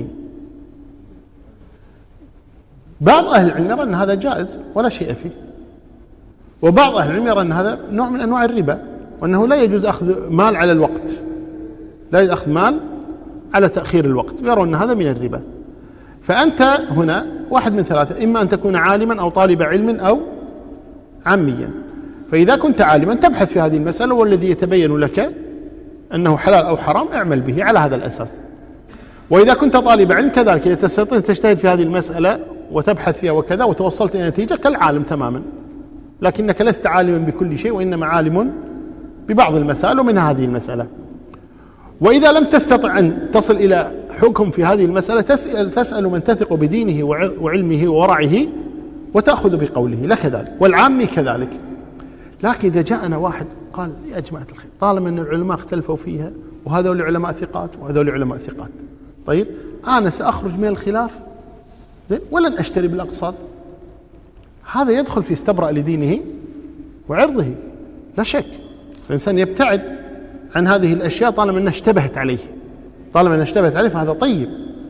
بعض أهل العلم يرى أن هذا جائز ولا شيء فيه، وبعض أهل العلم يرى أن هذا نوع من أنواع الربا، وأنه لا يجوز أخذ مال على الوقت، لا يجوز أخذ مال على تأخير الوقت، يرون أن هذا من الربا. فأنت هنا واحد من ثلاثة: إما أن تكون عالما أو طالب علم أو عاميا. فإذا كنت عالما تبحث في هذه المسألة، والذي يتبين لك أنه حلال أو حرام اعمل به على هذا الأساس. وإذا كنت طالب علم كذلك، إذا تستطيع تجتهد في هذه المسألة وتبحث فيها وكذا وتوصلت إلى نتيجة كالعالم تماما، لكنك لست عالما بكل شيء، وإنما عالم ببعض المسائل ومنها هذه المسألة. وإذا لم تستطع أن تصل إلى حكم في هذه المسألة تسأل من تثق بدينه وعلمه وورعه وتأخذ بقوله، لك ذلك، والعامي كذلك. لكن إذا جاءنا واحد قال يا جماعة الخير طالما أن العلماء اختلفوا فيها وهذول علماء ثقات وهذول علماء ثقات، طيب أنا سأخرج من الخلاف ولن أشتري بالأقساط، هذا يدخل في استبرأ لدينه وعرضه لا شك. الإنسان يبتعد عن هذه الأشياء طالما أنها اشتبهت عليه، فهذا طيب.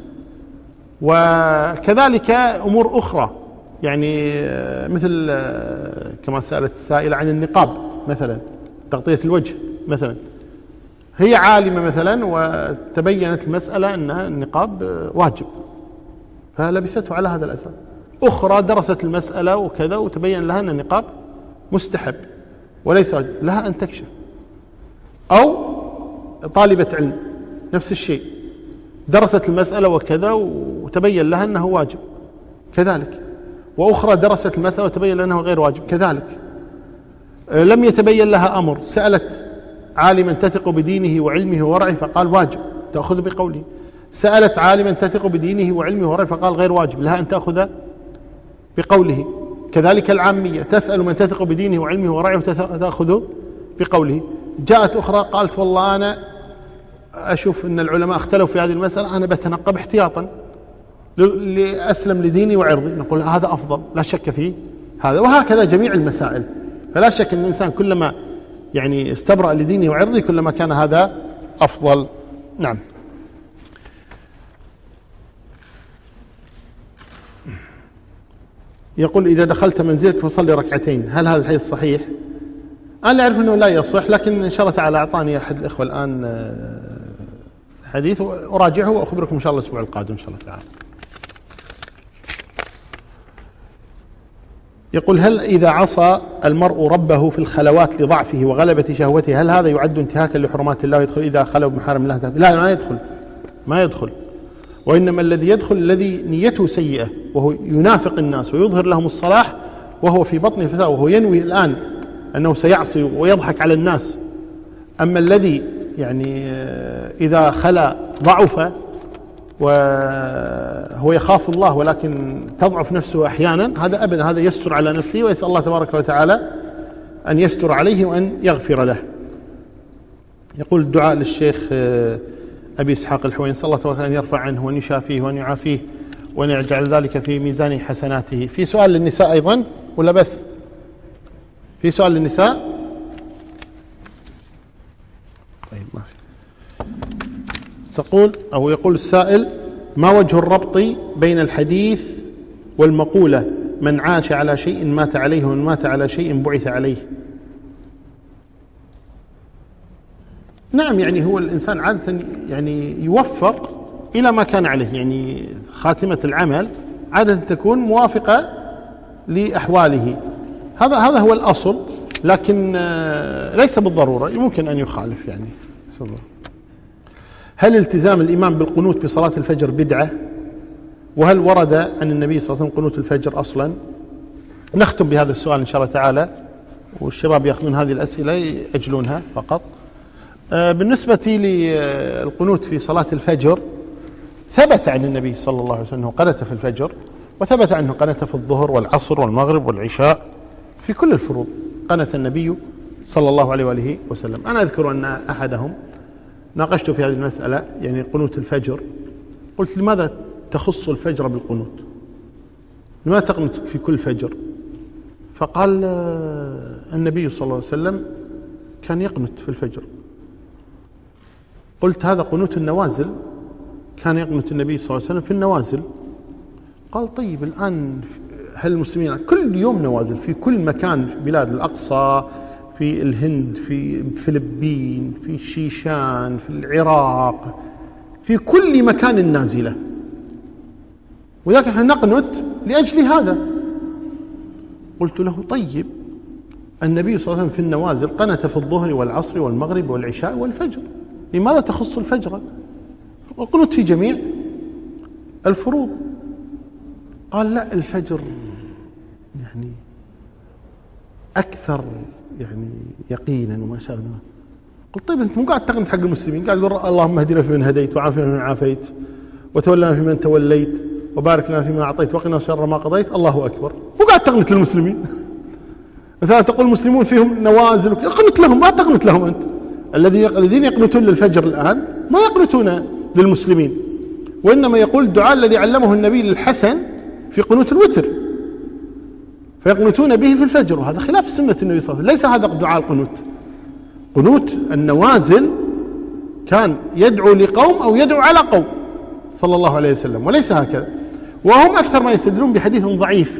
وكذلك أمور أخرى، يعني مثل كما سألت السائلة عن النقاب مثلا، تغطية الوجه مثلا، هي عالمة مثلا وتبينت المسألة أن النقاب واجب فلبسته على هذا الأساس، أخرى درست المسألة وكذا وتبين لها أن النقاب مستحب وليس واجب، لها أن تكشف. أو طالبة علم نفس الشيء، درست المسألة وكذا وتبين لها أنه واجب كذلك، وأخرى درست المسألة وتبين لها أنه غير واجب كذلك. لم يتبين لها أمر، سألت عالما تثق بدينه وعلمه وورعه فقال واجب، تأخذ بقوله. سألت عالما تثق بدينه وعلمه وورعه فقال غير واجب، لها أن تأخذ بقوله. كذلك العامية تسأل من تثق بدينه وعلمه وورعه وتأخذ بقوله. جاءت أخرى قالت والله أنا أشوف أن العلماء اختلفوا في هذه المسألة، أنا بتنقب احتياطا لأسلم لديني وعرضي، نقول هذا أفضل لا شك فيه هذا. وهكذا جميع المسائل، فلا شك أن الإنسان كلما يعني استبرأ لدينه وعرضه كلما كان هذا أفضل. نعم. يقول إذا دخلت منزلك فصلي ركعتين، هل هذا الحديث صحيح؟ أنا أعرف أنه لا يصح، لكن إن شاء الله تعالى أعطاني أحد الإخوة الآن حديث أراجعه وأخبركم إن شاء الله الأسبوع القادم إن شاء الله تعالى. يقول هل إذا عصى المرء ربه في الخلوات لضعفه وغلبة شهوته هل هذا يعد انتهاكا لحرمات الله يدخل إذا خلوا بمحارم الله؟ لا، ما يدخل، وإنما الذي يدخل الذي نيته سيئة وهو ينافق الناس ويظهر لهم الصلاح وهو في بطن الفساد، وهو ينوي الآن أنه سيعصي ويضحك على الناس. أما الذي يعني إذا خلا ضعف وهو يخاف الله ولكن تضعف نفسه أحيانا، هذا أبدا، هذا يستر على نفسه ويسأل الله تبارك وتعالى أن يستر عليه وأن يغفر له. يقول الدعاء للشيخ أبي إسحاق الحويني، نسأل الله تبارك أن يرفع عنه وأن يشافيه وأن يعافيه وأن يجعل ذلك في ميزان حسناته. في سؤال للنساء أيضا ولا بس؟ في سؤال للنساء؟ طيب ما في. تقول أو يقول السائل ما وجه الربط بين الحديث والمقولة من عاش على شيء مات عليه ومن مات على شيء بعث عليه؟ نعم، يعني هو الإنسان عادة يعني يوفق إلى ما كان عليه، يعني خاتمة العمل عادة تكون موافقة لأحواله، هذا هو الأصل، لكن ليس بالضرورة، ممكن أن يخالف يعني. هل التزام الإمام بالقنوت بصلاة الفجر بدعة؟ وهل ورد عن النبي صلى الله عليه وسلم قنوت الفجر أصلا؟ نختم بهذا السؤال إن شاء الله تعالى، والشباب يأخذون هذه الأسئلة يأجلونها فقط. بالنسبة للقنوت في صلاة الفجر ثبت عن النبي صلى الله عليه وسلم أنه قنت في الفجر، وثبت عنه قنت في الظهر والعصر والمغرب والعشاء، في كل الفروض قنت النبي صلى الله عليه وآله وسلم. أنا أذكر أن أحدهم ناقشته في هذه المسألة، يعني قنوت الفجر، قلت لماذا تخص الفجر بالقنوت؟ لماذا تقنت في كل فجر؟ فقال النبي صلى الله عليه وسلم كان يقنت في الفجر. قلت هذا قنوت النوازل، كان يقنت النبي صلى الله عليه وسلم في النوازل. قال طيب الآن هل المسلمين كل يوم نوازل في كل مكان، في بلاد الأقصى، في الهند، في الفلبين، في الشيشان، في العراق، في كل مكان نازلة، ولكن نحن نقنت لأجل هذا. قلت له طيب النبي صلى الله عليه وسلم في النوازل قنت في الظهر والعصر والمغرب والعشاء والفجر، لماذا تخص الفجر؟ وقنت في جميع الفروض. قال لا، الفجر يعني أكثر يعني يقينا وما شاء الله. قلت طيب أنت مو قاعد تقنت حق المسلمين، قاعد تقول اللهم اهدنا فيمن هديت وعافنا فيمن عافيت وتولنا فيمن توليت وبارك لنا فيما أعطيت وقنا شر ما قضيت، الله أكبر، مو قاعد تقنت للمسلمين. مثلا تقول المسلمون فيهم نوازل اقنت لهم، ما تقنت لهم أنت. الذين يقنتون للفجر الآن ما يقنتون للمسلمين، وإنما يقول الدعاء الذي علمه النبي للحسن في قنوت الوتر، فيقنتون به في الفجر، وهذا خلاف سنة النبي صلى الله عليه وسلم. ليس هذا دعاء القنوت. قنوت النوازل كان يدعو لقوم أو يدعو على قوم صلى الله عليه وسلم، وليس هكذا. وهم أكثر ما يستدلون بحديث ضعيف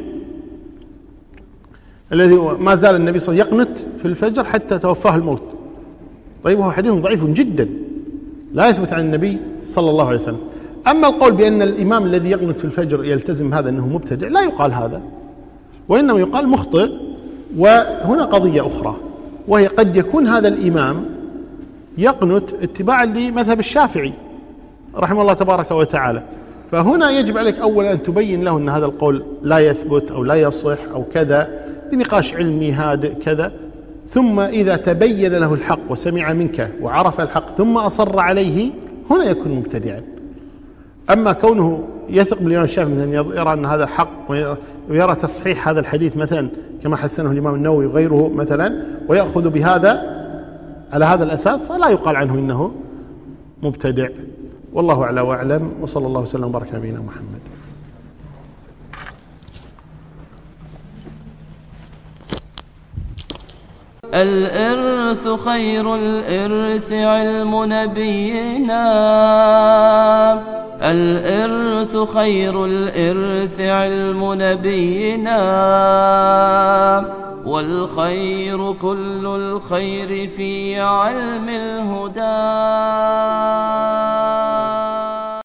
الذي ما زال النبي صلى الله عليه وسلم يقنت في الفجر حتى توفاه الموت. طيب هو حديث ضعيف جدا لا يثبت عن النبي صلى الله عليه وسلم. أما القول بأن الإمام الذي يقنت في الفجر يلتزم هذا أنه مبتدع، لا يقال هذا، وإنما يقال مخطئ. وهنا قضية أخرى، وهي قد يكون هذا الإمام يقنت اتباعا لمذهب الشافعي رحمه الله تبارك وتعالى. فهنا يجب عليك أولا أن تبين له أن هذا القول لا يثبت أو لا يصح أو كذا، بنقاش علمي هادئ كذا. ثم إذا تبين له الحق وسمع منك وعرف الحق ثم أصر عليه، هنا يكون مبتدعا. أما كونه يثق بالإمام الشافعي مثلا، يرى أن هذا حق ويرى تصحيح هذا الحديث مثلا كما حسنه الإمام النووي وغيره مثلا، ويأخذ بهذا على هذا الأساس، فلا يقال عنه إنه مبتدع. والله أعلى وأعلم، وصلى الله وسلم وبارك على نبينا محمد. الإرث خير الإرث علم نبينا، الإرث خير الإرث علم نبينا، والخير كل الخير في علم الهدى.